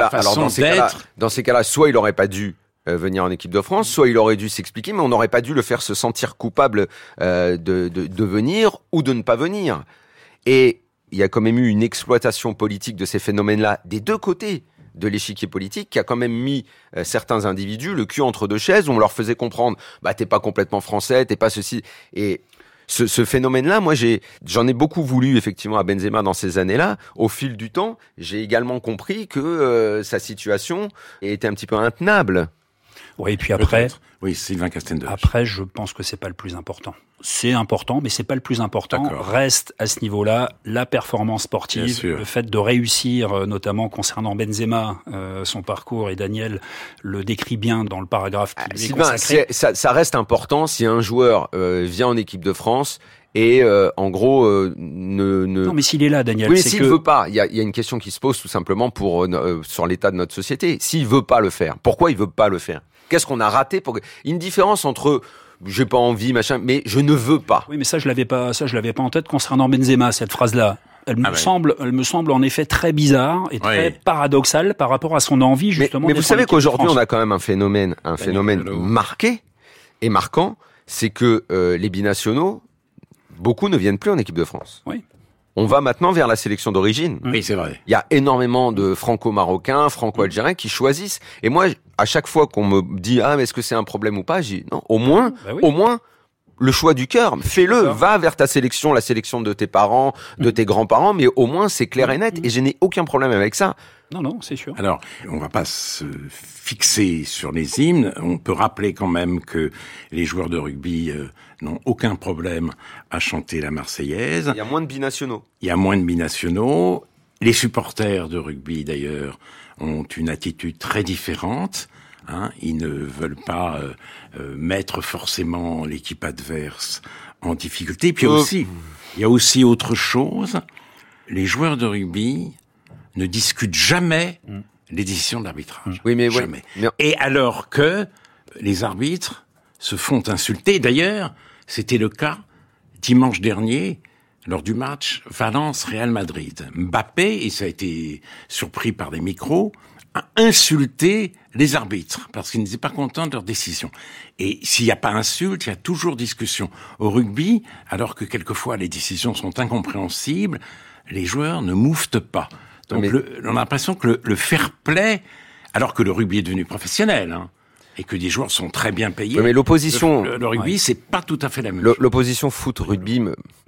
cas-là, soit il n'aurait pas dû venir en équipe de France, soit il aurait dû s'expliquer, mais on n'aurait pas dû le faire se sentir coupable de venir ou de ne pas venir. Et il y a quand même eu une exploitation politique de ces phénomènes-là des deux côtés de l'échiquier politique qui a quand même mis certains individus le cul entre deux chaises où on leur faisait comprendre t'es pas complètement français, t'es pas ceci. Et ce phénomène-là, moi j'en ai beaucoup voulu effectivement à Benzema dans ces années-là. Au fil du temps, j'ai également compris que sa situation était un petit peu intenable. Oui, et puis après, Sylvain Castendeuche. Après, je pense que c'est pas le plus important. C'est important, mais c'est pas le plus important. D'accord. Reste à ce niveau-là la performance sportive, le fait de réussir, notamment concernant Benzema, son parcours, et Daniel le décrit bien dans le paragraphe qui lui est consacré. Ça reste important si un joueur vient en équipe de France et en gros Non, mais s'il est là, Daniel, oui, c'est s'il veut pas, il y a une question qui se pose tout simplement sur l'état de notre société. S'il veut pas le faire, pourquoi il veut pas le faire? Qu'est-ce qu'on a raté pour une différence entre j'ai pas envie, machin, mais je ne veux pas. Oui, mais ça je l'avais pas en tête concernant Benzema, cette phrase-là. Elle me semble en effet très bizarre et très paradoxale par rapport à son envie justement. Mais vous savez qu'aujourd'hui on a quand même un phénomène marqué et marquant, c'est que les binationaux, beaucoup ne viennent plus en équipe de France. Oui. On va maintenant vers la sélection d'origine. Oui, c'est vrai. Il y a énormément de franco-marocains, franco-algériens qui choisissent. Et moi, à chaque fois qu'on me dit mais est-ce que c'est un problème ou pas, je dis non. Au moins, le choix du cœur, fais-le. Va vers ta sélection, la sélection de tes parents, de tes grands-parents, mais au moins c'est clair et net. Et je n'ai aucun problème avec ça. Non, c'est sûr. Alors, on va pas se fixer sur les hymnes. On peut rappeler quand même que les joueurs de rugby n'ont aucun problème à chanter la Marseillaise. Il y a moins de binationaux. Il y a moins de binationaux. Les supporters de rugby, d'ailleurs, ont une attitude très différente. Ils ne veulent pas mettre forcément l'équipe adverse en difficulté. Puis il y a aussi autre chose. Les joueurs de rugby ne discutent jamais les décisions de l'arbitrage. Oui, mais jamais. Mais... Et alors que les arbitres se font insulter. D'ailleurs, c'était le cas dimanche dernier lors du match Valence-Real Madrid. Mbappé, et ça a été surpris par des micros, a insulté les arbitres parce qu'ils n'étaient pas contents de leur décision. Et s'il n'y a pas insulte, il y a toujours discussion. Au rugby, alors que quelquefois les décisions sont incompréhensibles, les joueurs ne mouftent pas. Donc on a l'impression que le fair play, alors que le rugby est devenu professionnel, et que des joueurs sont très bien payés. Mais l'opposition, le rugby, c'est pas tout à fait la même chose. L'opposition foot-rugby,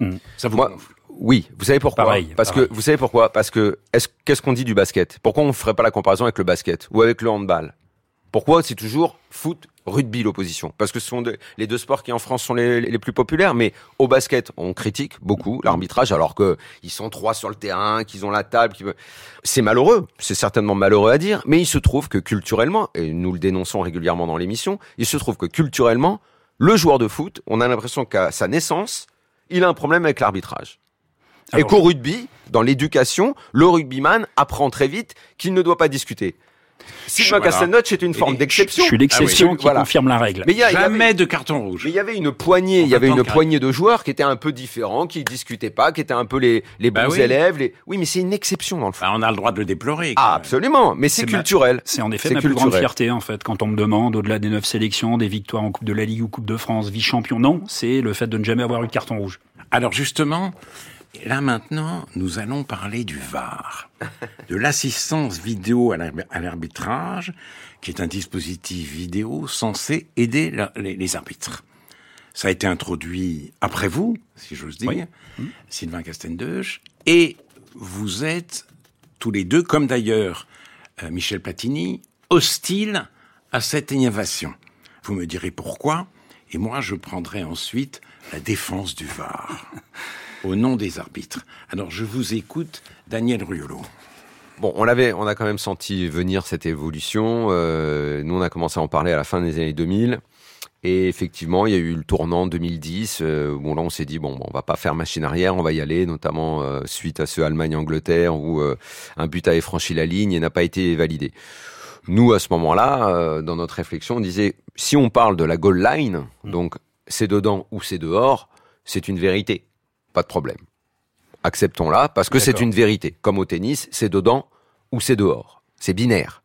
ça vous gonfle. Oui, vous savez pourquoi? Pareil. Que vous savez pourquoi? Parce que qu'est-ce qu'on dit du basket? Pourquoi on ferait pas la comparaison avec le basket ou avec le handball? Pourquoi c'est toujours foot, rugby l'opposition? Parce que ce sont les deux sports qui en France sont les plus populaires. Mais au basket, on critique beaucoup l'arbitrage alors que ils sont 3 sur le terrain, qu'ils ont la table. C'est malheureux, c'est certainement malheureux à dire. Mais il se trouve que culturellement, et nous le dénonçons régulièrement dans l'émission, il se trouve que culturellement, le joueur de foot, on a l'impression qu'à sa naissance, il a un problème avec l'arbitrage. Et qu'au rugby, dans l'éducation, le rugbyman apprend très vite qu'il ne doit pas discuter. Sylvain Castelnotch est une forme d'exception. Je suis l'exception qui confirme la règle. Mais jamais de carton rouge. Mais il y avait une poignée, de joueurs qui étaient un peu différents, qui discutaient pas, qui étaient un peu les bons élèves. Oui, mais c'est une exception dans le fond. On a le droit de le déplorer. Absolument, mais c'est culturel. C'est en effet ma plus grande fierté, en fait, quand on me demande, au-delà des 9 sélections, des victoires en Coupe de la Ligue ou Coupe de France, vice-champion, non, c'est le fait de ne jamais avoir eu de carton rouge. Alors justement, là maintenant, nous allons parler du VAR, de l'assistance vidéo à l'arbitrage, qui est un dispositif vidéo censé aider les arbitres. Ça a été introduit après vous, si j'ose dire, Sylvain Castelnotch, et vous êtes tous les deux, comme d'ailleurs Michel Platini, hostiles à cette innovation. Vous me direz pourquoi, et moi je prendrai ensuite la défense du VAR. Au nom des arbitres. Alors, je vous écoute, Daniel Riolo. Bon, on a quand même senti venir cette évolution. Nous, on a commencé à en parler à la fin des années 2000. Et effectivement, il y a eu le tournant 2010. Là, on s'est dit, on va pas faire machine arrière, on va y aller, notamment suite à ce Allemagne-Angleterre où un but avait franchi la ligne et n'a pas été validé. Nous, à ce moment-là, dans notre réflexion, on disait, si on parle de la goal line, donc c'est dedans ou c'est dehors, c'est une vérité. Pas de problème. Acceptons-la, parce que c'est une vérité. Comme au tennis, c'est dedans ou c'est dehors. C'est binaire.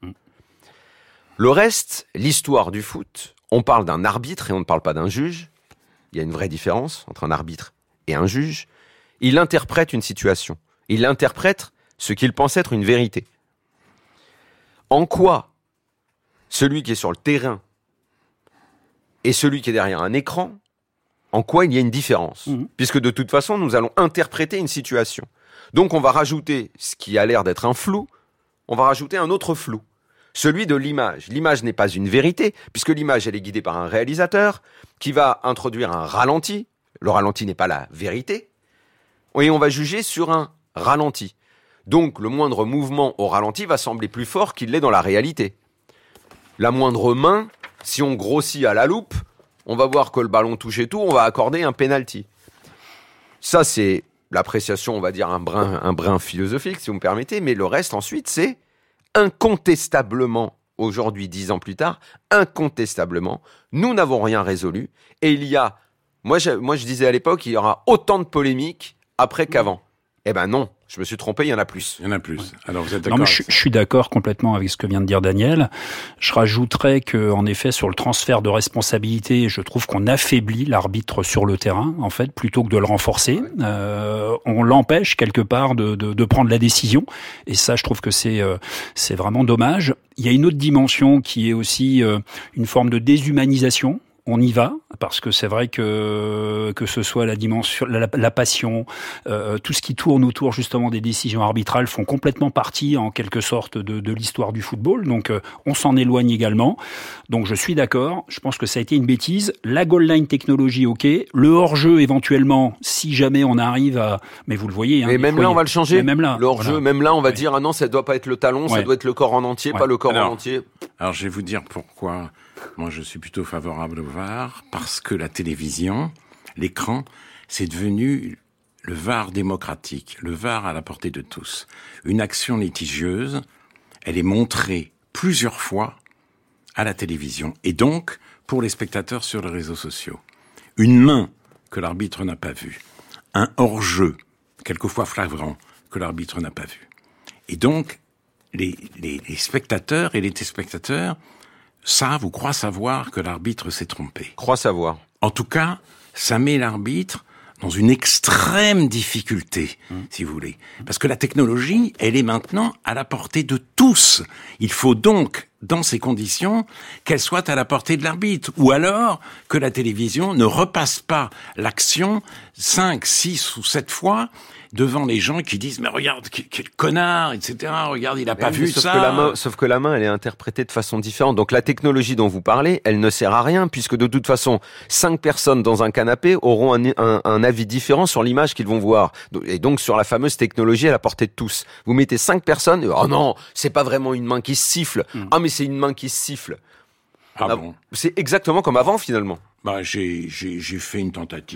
Le reste, l'histoire du foot, on parle d'un arbitre et on ne parle pas d'un juge. Il y a une vraie différence entre un arbitre et un juge. Il interprète une situation. Il interprète ce qu'il pense être une vérité. En quoi celui qui est sur le terrain et celui qui est derrière un écran, en quoi il y a une différence? Puisque de toute façon, nous allons interpréter une situation. Donc on va rajouter ce qui a l'air d'être un flou, on va rajouter un autre flou. Celui de l'image. L'image n'est pas une vérité, puisque l'image, elle est guidée par un réalisateur qui va introduire un ralenti. Le ralenti n'est pas la vérité. Et on va juger sur un ralenti. Donc le moindre mouvement au ralenti va sembler plus fort qu'il l'est dans la réalité. La moindre main, si on grossit à la loupe, on va voir que le ballon touche et tout, on va accorder un penalty. Ça, c'est l'appréciation, on va dire, un brin philosophique, si vous me permettez, mais le reste, ensuite, c'est incontestablement, aujourd'hui, 10 ans plus tard, incontestablement, nous n'avons rien résolu, et il y a, moi je disais à l'époque, il y aura autant de polémiques après qu'avant. Eh ben non, je me suis trompé, il y en a plus. Il y en a plus. Ouais. Alors vous êtes d'accord? Non, mais je suis d'accord complètement avec ce que vient de dire Daniel. Je rajouterais que, en effet, sur le transfert de responsabilité, je trouve qu'on affaiblit l'arbitre sur le terrain, en fait, plutôt que de le renforcer. On l'empêche quelque part de prendre la décision, et ça, je trouve que c'est vraiment dommage. Il y a une autre dimension qui est aussi une forme de déshumanisation. On y va, parce que c'est vrai que ce soit la dimension, la passion, tout ce qui tourne autour justement des décisions arbitrales font complètement partie en quelque sorte de l'histoire du football. Donc on s'en éloigne également. Donc je suis d'accord, je pense que ça a été une bêtise. La goal line technologie, ok. Le hors-jeu éventuellement, si jamais on arrive à... Mais vous le voyez. Mais même là, on va le changer. Même là, le hors-jeu, voilà. même là, on va dire, ah non, ça doit pas être le talon, ça doit être le corps en entier, pas le corps en entier. Alors je vais vous dire pourquoi. Moi, je suis plutôt favorable au VAR, parce que la télévision, l'écran, c'est devenu le VAR démocratique, le VAR à la portée de tous. Une action litigieuse, elle est montrée plusieurs fois à la télévision, et donc pour les spectateurs sur les réseaux sociaux. Une main que l'arbitre n'a pas vue, un hors-jeu, quelquefois flagrant, que l'arbitre n'a pas vu. Et donc, les spectateurs et les téléspectateurs savent ou croient savoir que l'arbitre s'est trompé. Croient savoir. En tout cas, ça met l'arbitre dans une extrême difficulté, si vous voulez. Parce que la technologie, elle est maintenant à la portée de tous. Il faut donc, dans ces conditions, qu'elle soit à la portée de l'arbitre. Ou alors que la télévision ne repasse pas l'action 5, 6 ou 7 fois devant les gens qui disent « Mais regarde, quel connard, etc. Regarde, il a pas vu ça. » Sauf que la main, elle est interprétée de façon différente. Donc la technologie dont vous parlez, elle ne sert à rien, puisque de toute façon, 5 personnes dans un canapé auront un avis différent sur l'image qu'ils vont voir. Et donc sur la fameuse technologie à la portée de tous. Vous mettez 5 personnes, oh non, c'est pas vraiment une main qui se siffle. Ah mais c'est une main qui se siffle. Ah bon. C'est exactement comme avant finalement. Bah, j'ai fait une tentative.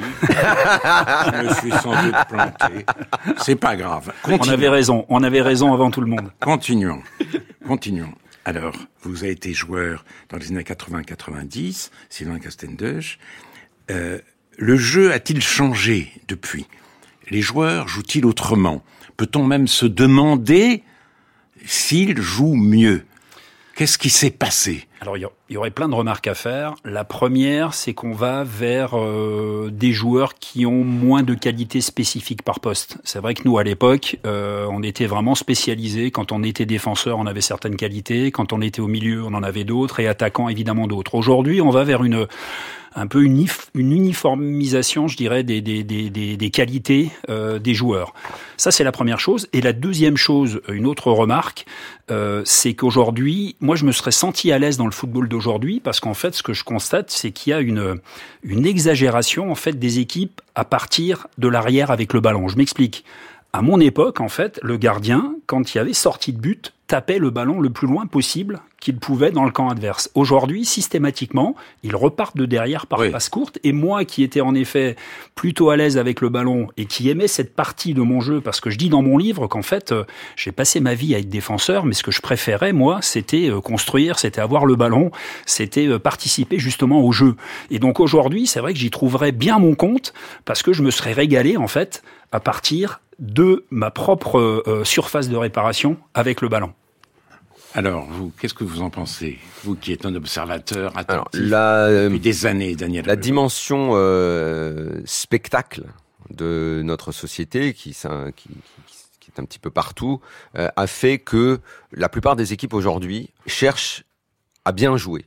Je me suis sans doute planté. C'est pas grave. On avait raison avant tout le monde. Continuons. Alors, vous avez été joueur dans les années 80-90, Sylvain Castendesch. Le jeu a-t-il changé depuis? Les joueurs jouent-ils autrement? Peut-on même se demander s'ils jouent mieux? Qu'est-ce qui s'est passé? Alors, il y aurait plein de remarques à faire. La première, c'est qu'on va vers des joueurs qui ont moins de qualité spécifique par poste. C'est vrai que nous, à l'époque, on était vraiment spécialisés. Quand on était défenseur, on avait certaines qualités. Quand on était au milieu, on en avait d'autres. Et attaquant, évidemment, d'autres. Aujourd'hui, on va vers un peu une uniformisation, je dirais, des qualités des joueurs. Ça, c'est la première chose. Et la deuxième chose, une autre remarque, c'est qu'aujourd'hui, moi, je me serais senti à l'aise dans le football d'aujourd'hui, parce qu'en fait, ce que je constate, c'est qu'il y a une exagération, en fait, des équipes à partir de l'arrière avec le ballon. Je m'explique. À mon époque, en fait, le gardien, quand il y avait sortie de but, tapait le ballon le plus loin possible qu'il pouvait dans le camp adverse. Aujourd'hui, systématiquement, ils repartent de derrière par passe courte. Et moi, qui étais en effet plutôt à l'aise avec le ballon et qui aimais cette partie de mon jeu, parce que je dis dans mon livre qu'en fait, j'ai passé ma vie à être défenseur, mais ce que je préférais, moi, c'était construire, c'était avoir le ballon, c'était participer justement au jeu. Et donc aujourd'hui, c'est vrai que j'y trouverais bien mon compte, parce que je me serais régalé, en fait, à partir de ma propre surface de réparation avec le ballon. Alors, vous, qu'est-ce que vous en pensez? Vous qui êtes un observateur attentif depuis des années, Daniel. La dimension spectacle de notre société, qui est un petit peu partout, a fait que la plupart des équipes aujourd'hui cherchent à bien jouer,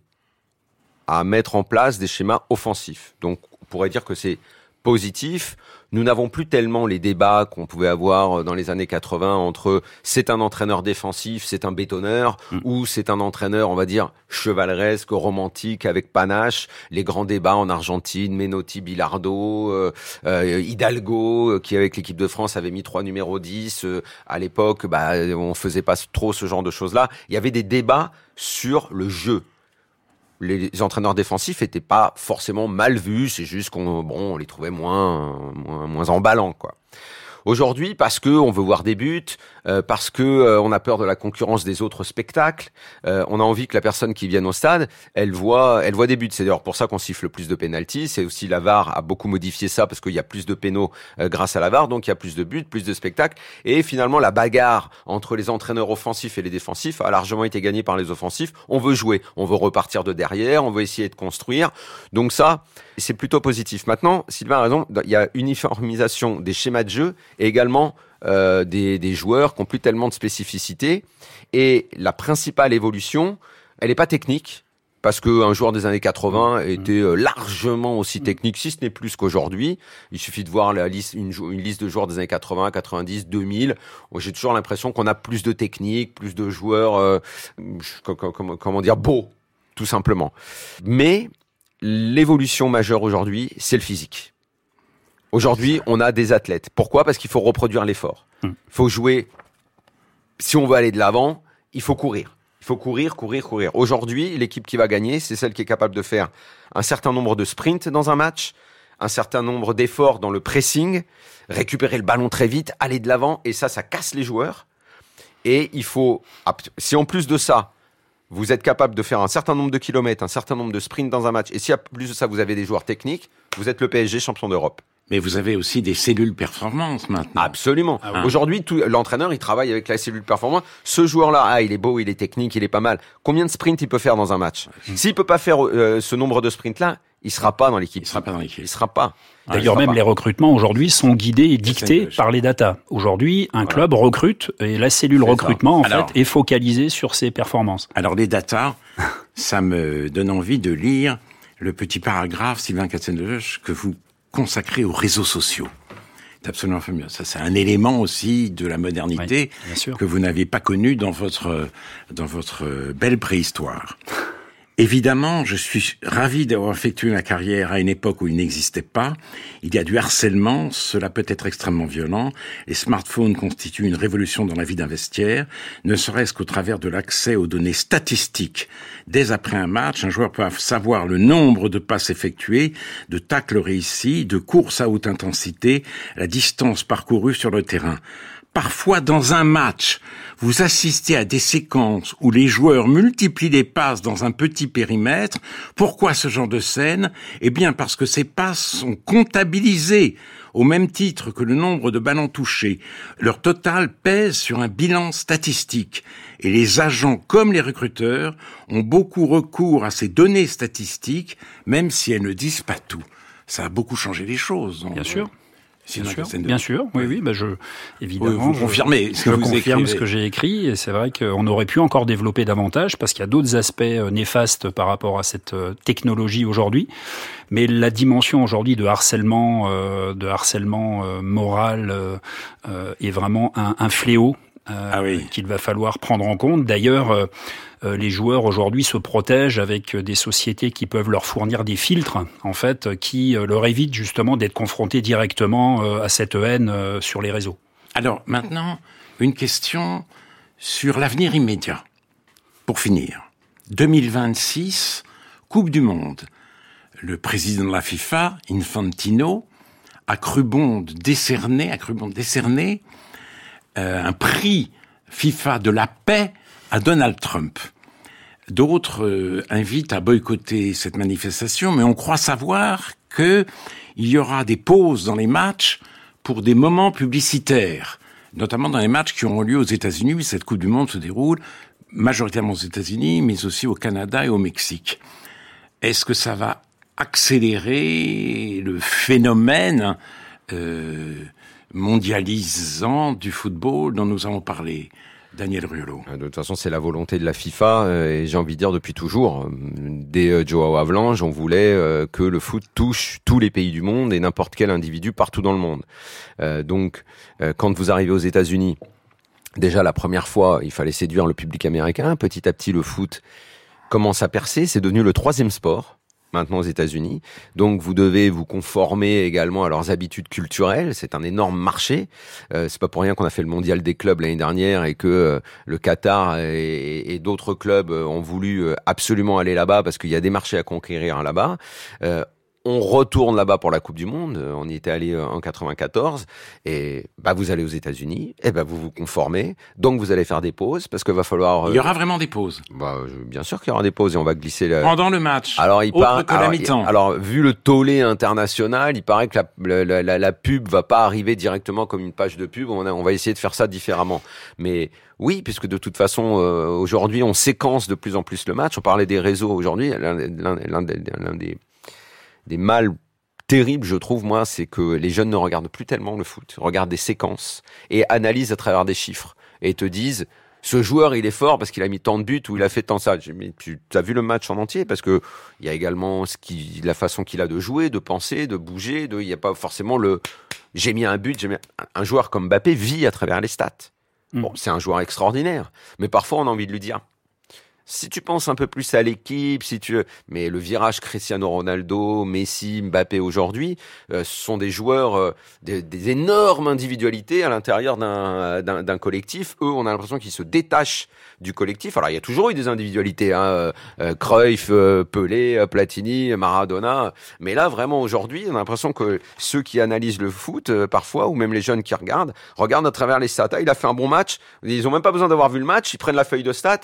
à mettre en place des schémas offensifs. Donc, on pourrait dire que c'est positif. Nous n'avons plus tellement les débats qu'on pouvait avoir dans les années 80 entre c'est un entraîneur défensif, c'est un bétonneur, ou c'est un entraîneur, on va dire, chevaleresque, romantique, avec panache. Les grands débats en Argentine, Menotti, Bilardo, Hidalgo, qui avec l'équipe de France avait mis 3 numéros 10. À l'époque, on faisait pas trop ce genre de choses-là. Il y avait des débats sur le jeu. Les entraîneurs défensifs étaient pas forcément mal vus, c'est juste qu'on les trouvait moins emballants, quoi. Aujourd'hui, parce que on veut voir des buts, parce que on a peur de la concurrence des autres spectacles, on a envie que la personne qui vienne au stade, elle voit des buts. C'est d'ailleurs pour ça qu'on siffle plus de pénaltys. C'est aussi la VAR a beaucoup modifié ça parce qu'il y a plus de pénaux grâce à la VAR, donc il y a plus de buts, plus de spectacles. Et finalement, la bagarre entre les entraîneurs offensifs et les défensifs a largement été gagnée par les offensifs. On veut jouer, on veut repartir de derrière, on veut essayer de construire. Donc ça, c'est plutôt positif. Maintenant, Sylvain a raison, il y a uniformisation des schémas de jeu et également des joueurs qui n'ont plus tellement de spécificité. Et la principale évolution, elle n'est pas technique, parce qu'un joueur des années 80 était largement aussi technique, si ce n'est plus qu'aujourd'hui. Il suffit de voir une liste de joueurs des années 80, 90, 2000. J'ai toujours l'impression qu'on a plus de technique, plus de joueurs, comment dire, beaux, tout simplement. Mais l'évolution majeure aujourd'hui, c'est le physique. Aujourd'hui, on a des athlètes. Pourquoi ? Parce qu'il faut reproduire l'effort. Il faut jouer. Si on veut aller de l'avant, il faut courir. Il faut courir. Aujourd'hui, l'équipe qui va gagner, c'est celle qui est capable de faire un certain nombre de sprints dans un match, un certain nombre d'efforts dans le pressing, récupérer le ballon très vite, aller de l'avant. Et ça casse les joueurs. Et il faut, si en plus de ça, vous êtes capable de faire un certain nombre de kilomètres, un certain nombre de sprints dans un match, et si en plus de ça, vous avez des joueurs techniques, vous êtes le PSG champion d'Europe. Mais vous avez aussi des cellules performance maintenant. Absolument. Aujourd'hui, l'entraîneur, il travaille avec la cellule performance. Ce joueur-là, il est beau, il est technique, il est pas mal. Combien de sprints il peut faire dans un match ? S'il peut pas faire ce nombre de sprints-là, il sera pas dans l'équipe. Il sera pas. D'ailleurs, même les recrutements aujourd'hui sont guidés et dictés par les datas. Aujourd'hui, un club recrute et la cellule recrutement, est focalisée sur ses performances. Alors, les datas, ça me donne envie de lire le petit paragraphe, Sylvain Katzendeloche, que vous consacré aux réseaux sociaux. C'est absolument fabuleux. Ça, c'est un élément aussi de la modernité que vous n'aviez pas connu dans votre belle préhistoire. Évidemment, je suis ravi d'avoir effectué ma carrière à une époque où il n'existait pas. Il y a du harcèlement, cela peut être extrêmement violent. Les smartphones constituent une révolution dans la vie d'un vestiaire, ne serait-ce qu'au travers de l'accès aux données statistiques. Dès après un match, un joueur peut savoir le nombre de passes effectuées, de tacles réussis, de courses à haute intensité, la distance parcourue sur le terrain. Parfois, dans un match, vous assistez à des séquences où les joueurs multiplient les passes dans un petit périmètre. Pourquoi ce genre de scène ? Eh bien, parce que ces passes sont comptabilisées au même titre que le nombre de ballons touchés. Leur total pèse sur un bilan statistique. Et les agents, comme les recruteurs, ont beaucoup recours à ces données statistiques, même si elles ne disent pas tout. Ça a beaucoup changé les choses. Bien sûr. Bien sûr, oui, évidemment. Vous confirmez ce que vous confirme ce que j'ai écrit, et c'est vrai qu'on aurait pu encore développer davantage, parce qu'il y a d'autres aspects néfastes par rapport à cette technologie aujourd'hui, mais la dimension aujourd'hui de harcèlement moral est vraiment un fléau qu'il va falloir prendre en compte. D'ailleurs, les joueurs aujourd'hui se protègent avec des sociétés qui peuvent leur fournir des filtres, en fait, qui leur évitent justement d'être confrontés directement à cette haine sur les réseaux. Alors maintenant, une question sur l'avenir immédiat. Pour finir, 2026, Coupe du Monde. Le président de la FIFA, Infantino, a cru bon décerner un prix FIFA de la paix à Donald Trump. D'autres invitent à boycotter cette manifestation, mais on croit savoir qu'il y aura des pauses dans les matchs pour des moments publicitaires, notamment dans les matchs qui auront lieu aux États-Unis, où cette Coupe du Monde se déroule majoritairement aux États-Unis, mais aussi au Canada et au Mexique. Est-ce que ça va accélérer le phénomène mondialisant du football dont nous avons parlé, Daniel Riolo? De toute façon, c'est la volonté de la FIFA, et j'ai envie de dire depuis toujours. Dès Joao Havelange, on voulait que le foot touche tous les pays du monde et n'importe quel individu partout dans le monde. Donc, quand vous arrivez aux États-Unis, déjà la première fois, il fallait séduire le public américain. Petit à petit, le foot commence à percer. C'est devenu le 3e sport maintenant aux États-Unis. Donc vous devez vous conformer également à leurs habitudes culturelles. C'est un énorme marché. C'est pas pour rien qu'on a fait le mondial des clubs l'année dernière et que le Qatar et d'autres clubs ont voulu absolument aller là-bas parce qu'il y a des marchés à conquérir là-bas. on retourne là-bas pour la Coupe du Monde. On y était allé en 94. Et vous allez aux États-Unis. Et vous vous conformez. Donc vous allez faire des pauses parce que va falloir. Il y aura vraiment des pauses. Bien sûr qu'il y aura des pauses et on va glisser. Pendant le match. Alors la mi-temps. Alors vu le tollé international, il paraît que la pub va pas arriver directement comme une page de pub. On va essayer de faire ça différemment. Mais oui, puisque de toute façon aujourd'hui on séquence de plus en plus le match. On parlait des réseaux aujourd'hui. L'un des mal terribles, je trouve, moi, c'est que les jeunes ne regardent plus tellement le foot, regardent des séquences et analysent à travers des chiffres et te disent ce joueur il est fort parce qu'il a mis tant de buts ou il a fait tant ça. Mais tu as vu le match en entier parce que il y a également la façon qu'il a de jouer, de penser, de bouger. Il n'y a pas forcément j'ai mis un but. Un joueur comme Mbappé vit à travers les stats. Bon, c'est un joueur extraordinaire, mais parfois on a envie de lui dire. Si tu penses un peu plus à l'équipe, mais le virage Cristiano Ronaldo, Messi, Mbappé aujourd'hui, ce sont des joueurs, des énormes individualités à l'intérieur d'un collectif. Eux, on a l'impression qu'ils se détachent du collectif. Alors, il y a toujours eu des individualités, Cruyff, Pelé, Platini, Maradona. Mais là, vraiment, aujourd'hui, on a l'impression que ceux qui analysent le foot, parfois, ou même les jeunes qui regardent à travers les stats. Il a fait un bon match. Ils ont même pas besoin d'avoir vu le match. Ils prennent la feuille de stats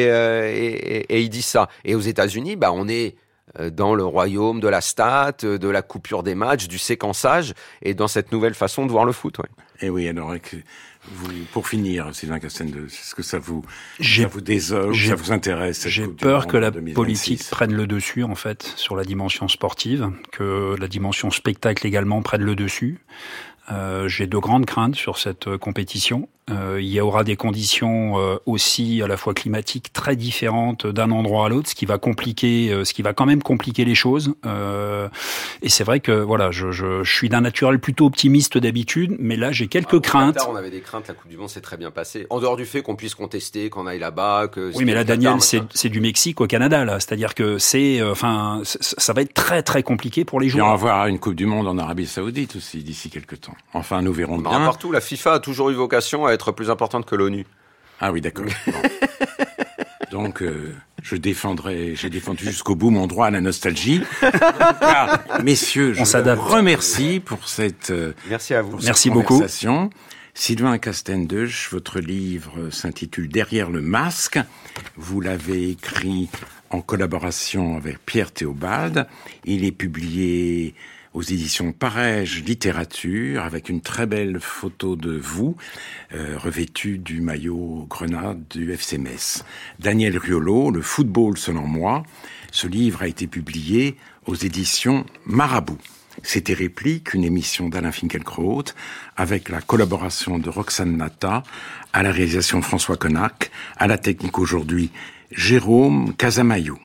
et ils disent ça. Et aux États-Unis, on est dans le royaume de la stat, de la coupure des matchs, du séquençage, et dans cette nouvelle façon de voir le foot. Ouais. Et oui, alors pour finir, Sylvain Castendeux, est-ce que ça vous désole, ça vous intéresse? J'ai peur que la politique prenne le dessus, en fait, sur la dimension sportive, que la dimension spectacle également prenne le dessus. J'ai de grandes craintes sur cette compétition. Il y aura des conditions aussi à la fois climatiques très différentes d'un endroit à l'autre, ce qui va quand même compliquer les choses. Et c'est vrai que voilà, je suis d'un naturel plutôt optimiste d'habitude, mais là j'ai quelques craintes. Qatar, on avait des craintes, la Coupe du Monde s'est très bien passée. En dehors du fait qu'on puisse contester, qu'on aille là-bas, que. Oui, mais là, Daniel, c'est du Mexique au Canada, là. C'est-à-dire que ça va être très très compliqué pour les joueurs. Et on va avoir une Coupe du Monde en Arabie Saoudite aussi d'ici quelques temps. Enfin, nous verrons bien. Partout, la FIFA a toujours eu vocation à être plus importante que l'ONU. Ah oui, d'accord. Bon. Donc, j'ai défendu jusqu'au bout mon droit à la nostalgie. Messieurs, je vous remercie pour cette Merci à vous. Merci beaucoup. Sylvain Castendeux, votre livre s'intitule Derrière le masque. Vous l'avez écrit en collaboration avec Pierre Théobald. Il est publié aux éditions Parège Littérature, avec une très belle photo de vous, revêtu du maillot grenade du FC Metz. Daniel Riolo, Le football selon moi. Ce livre a été publié aux éditions Marabout. C'était Réplique, une émission d'Alain Finkielkraut, avec la collaboration de Roxane Nata, à la réalisation François Connac, à la technique aujourd'hui Jérôme Casamayo.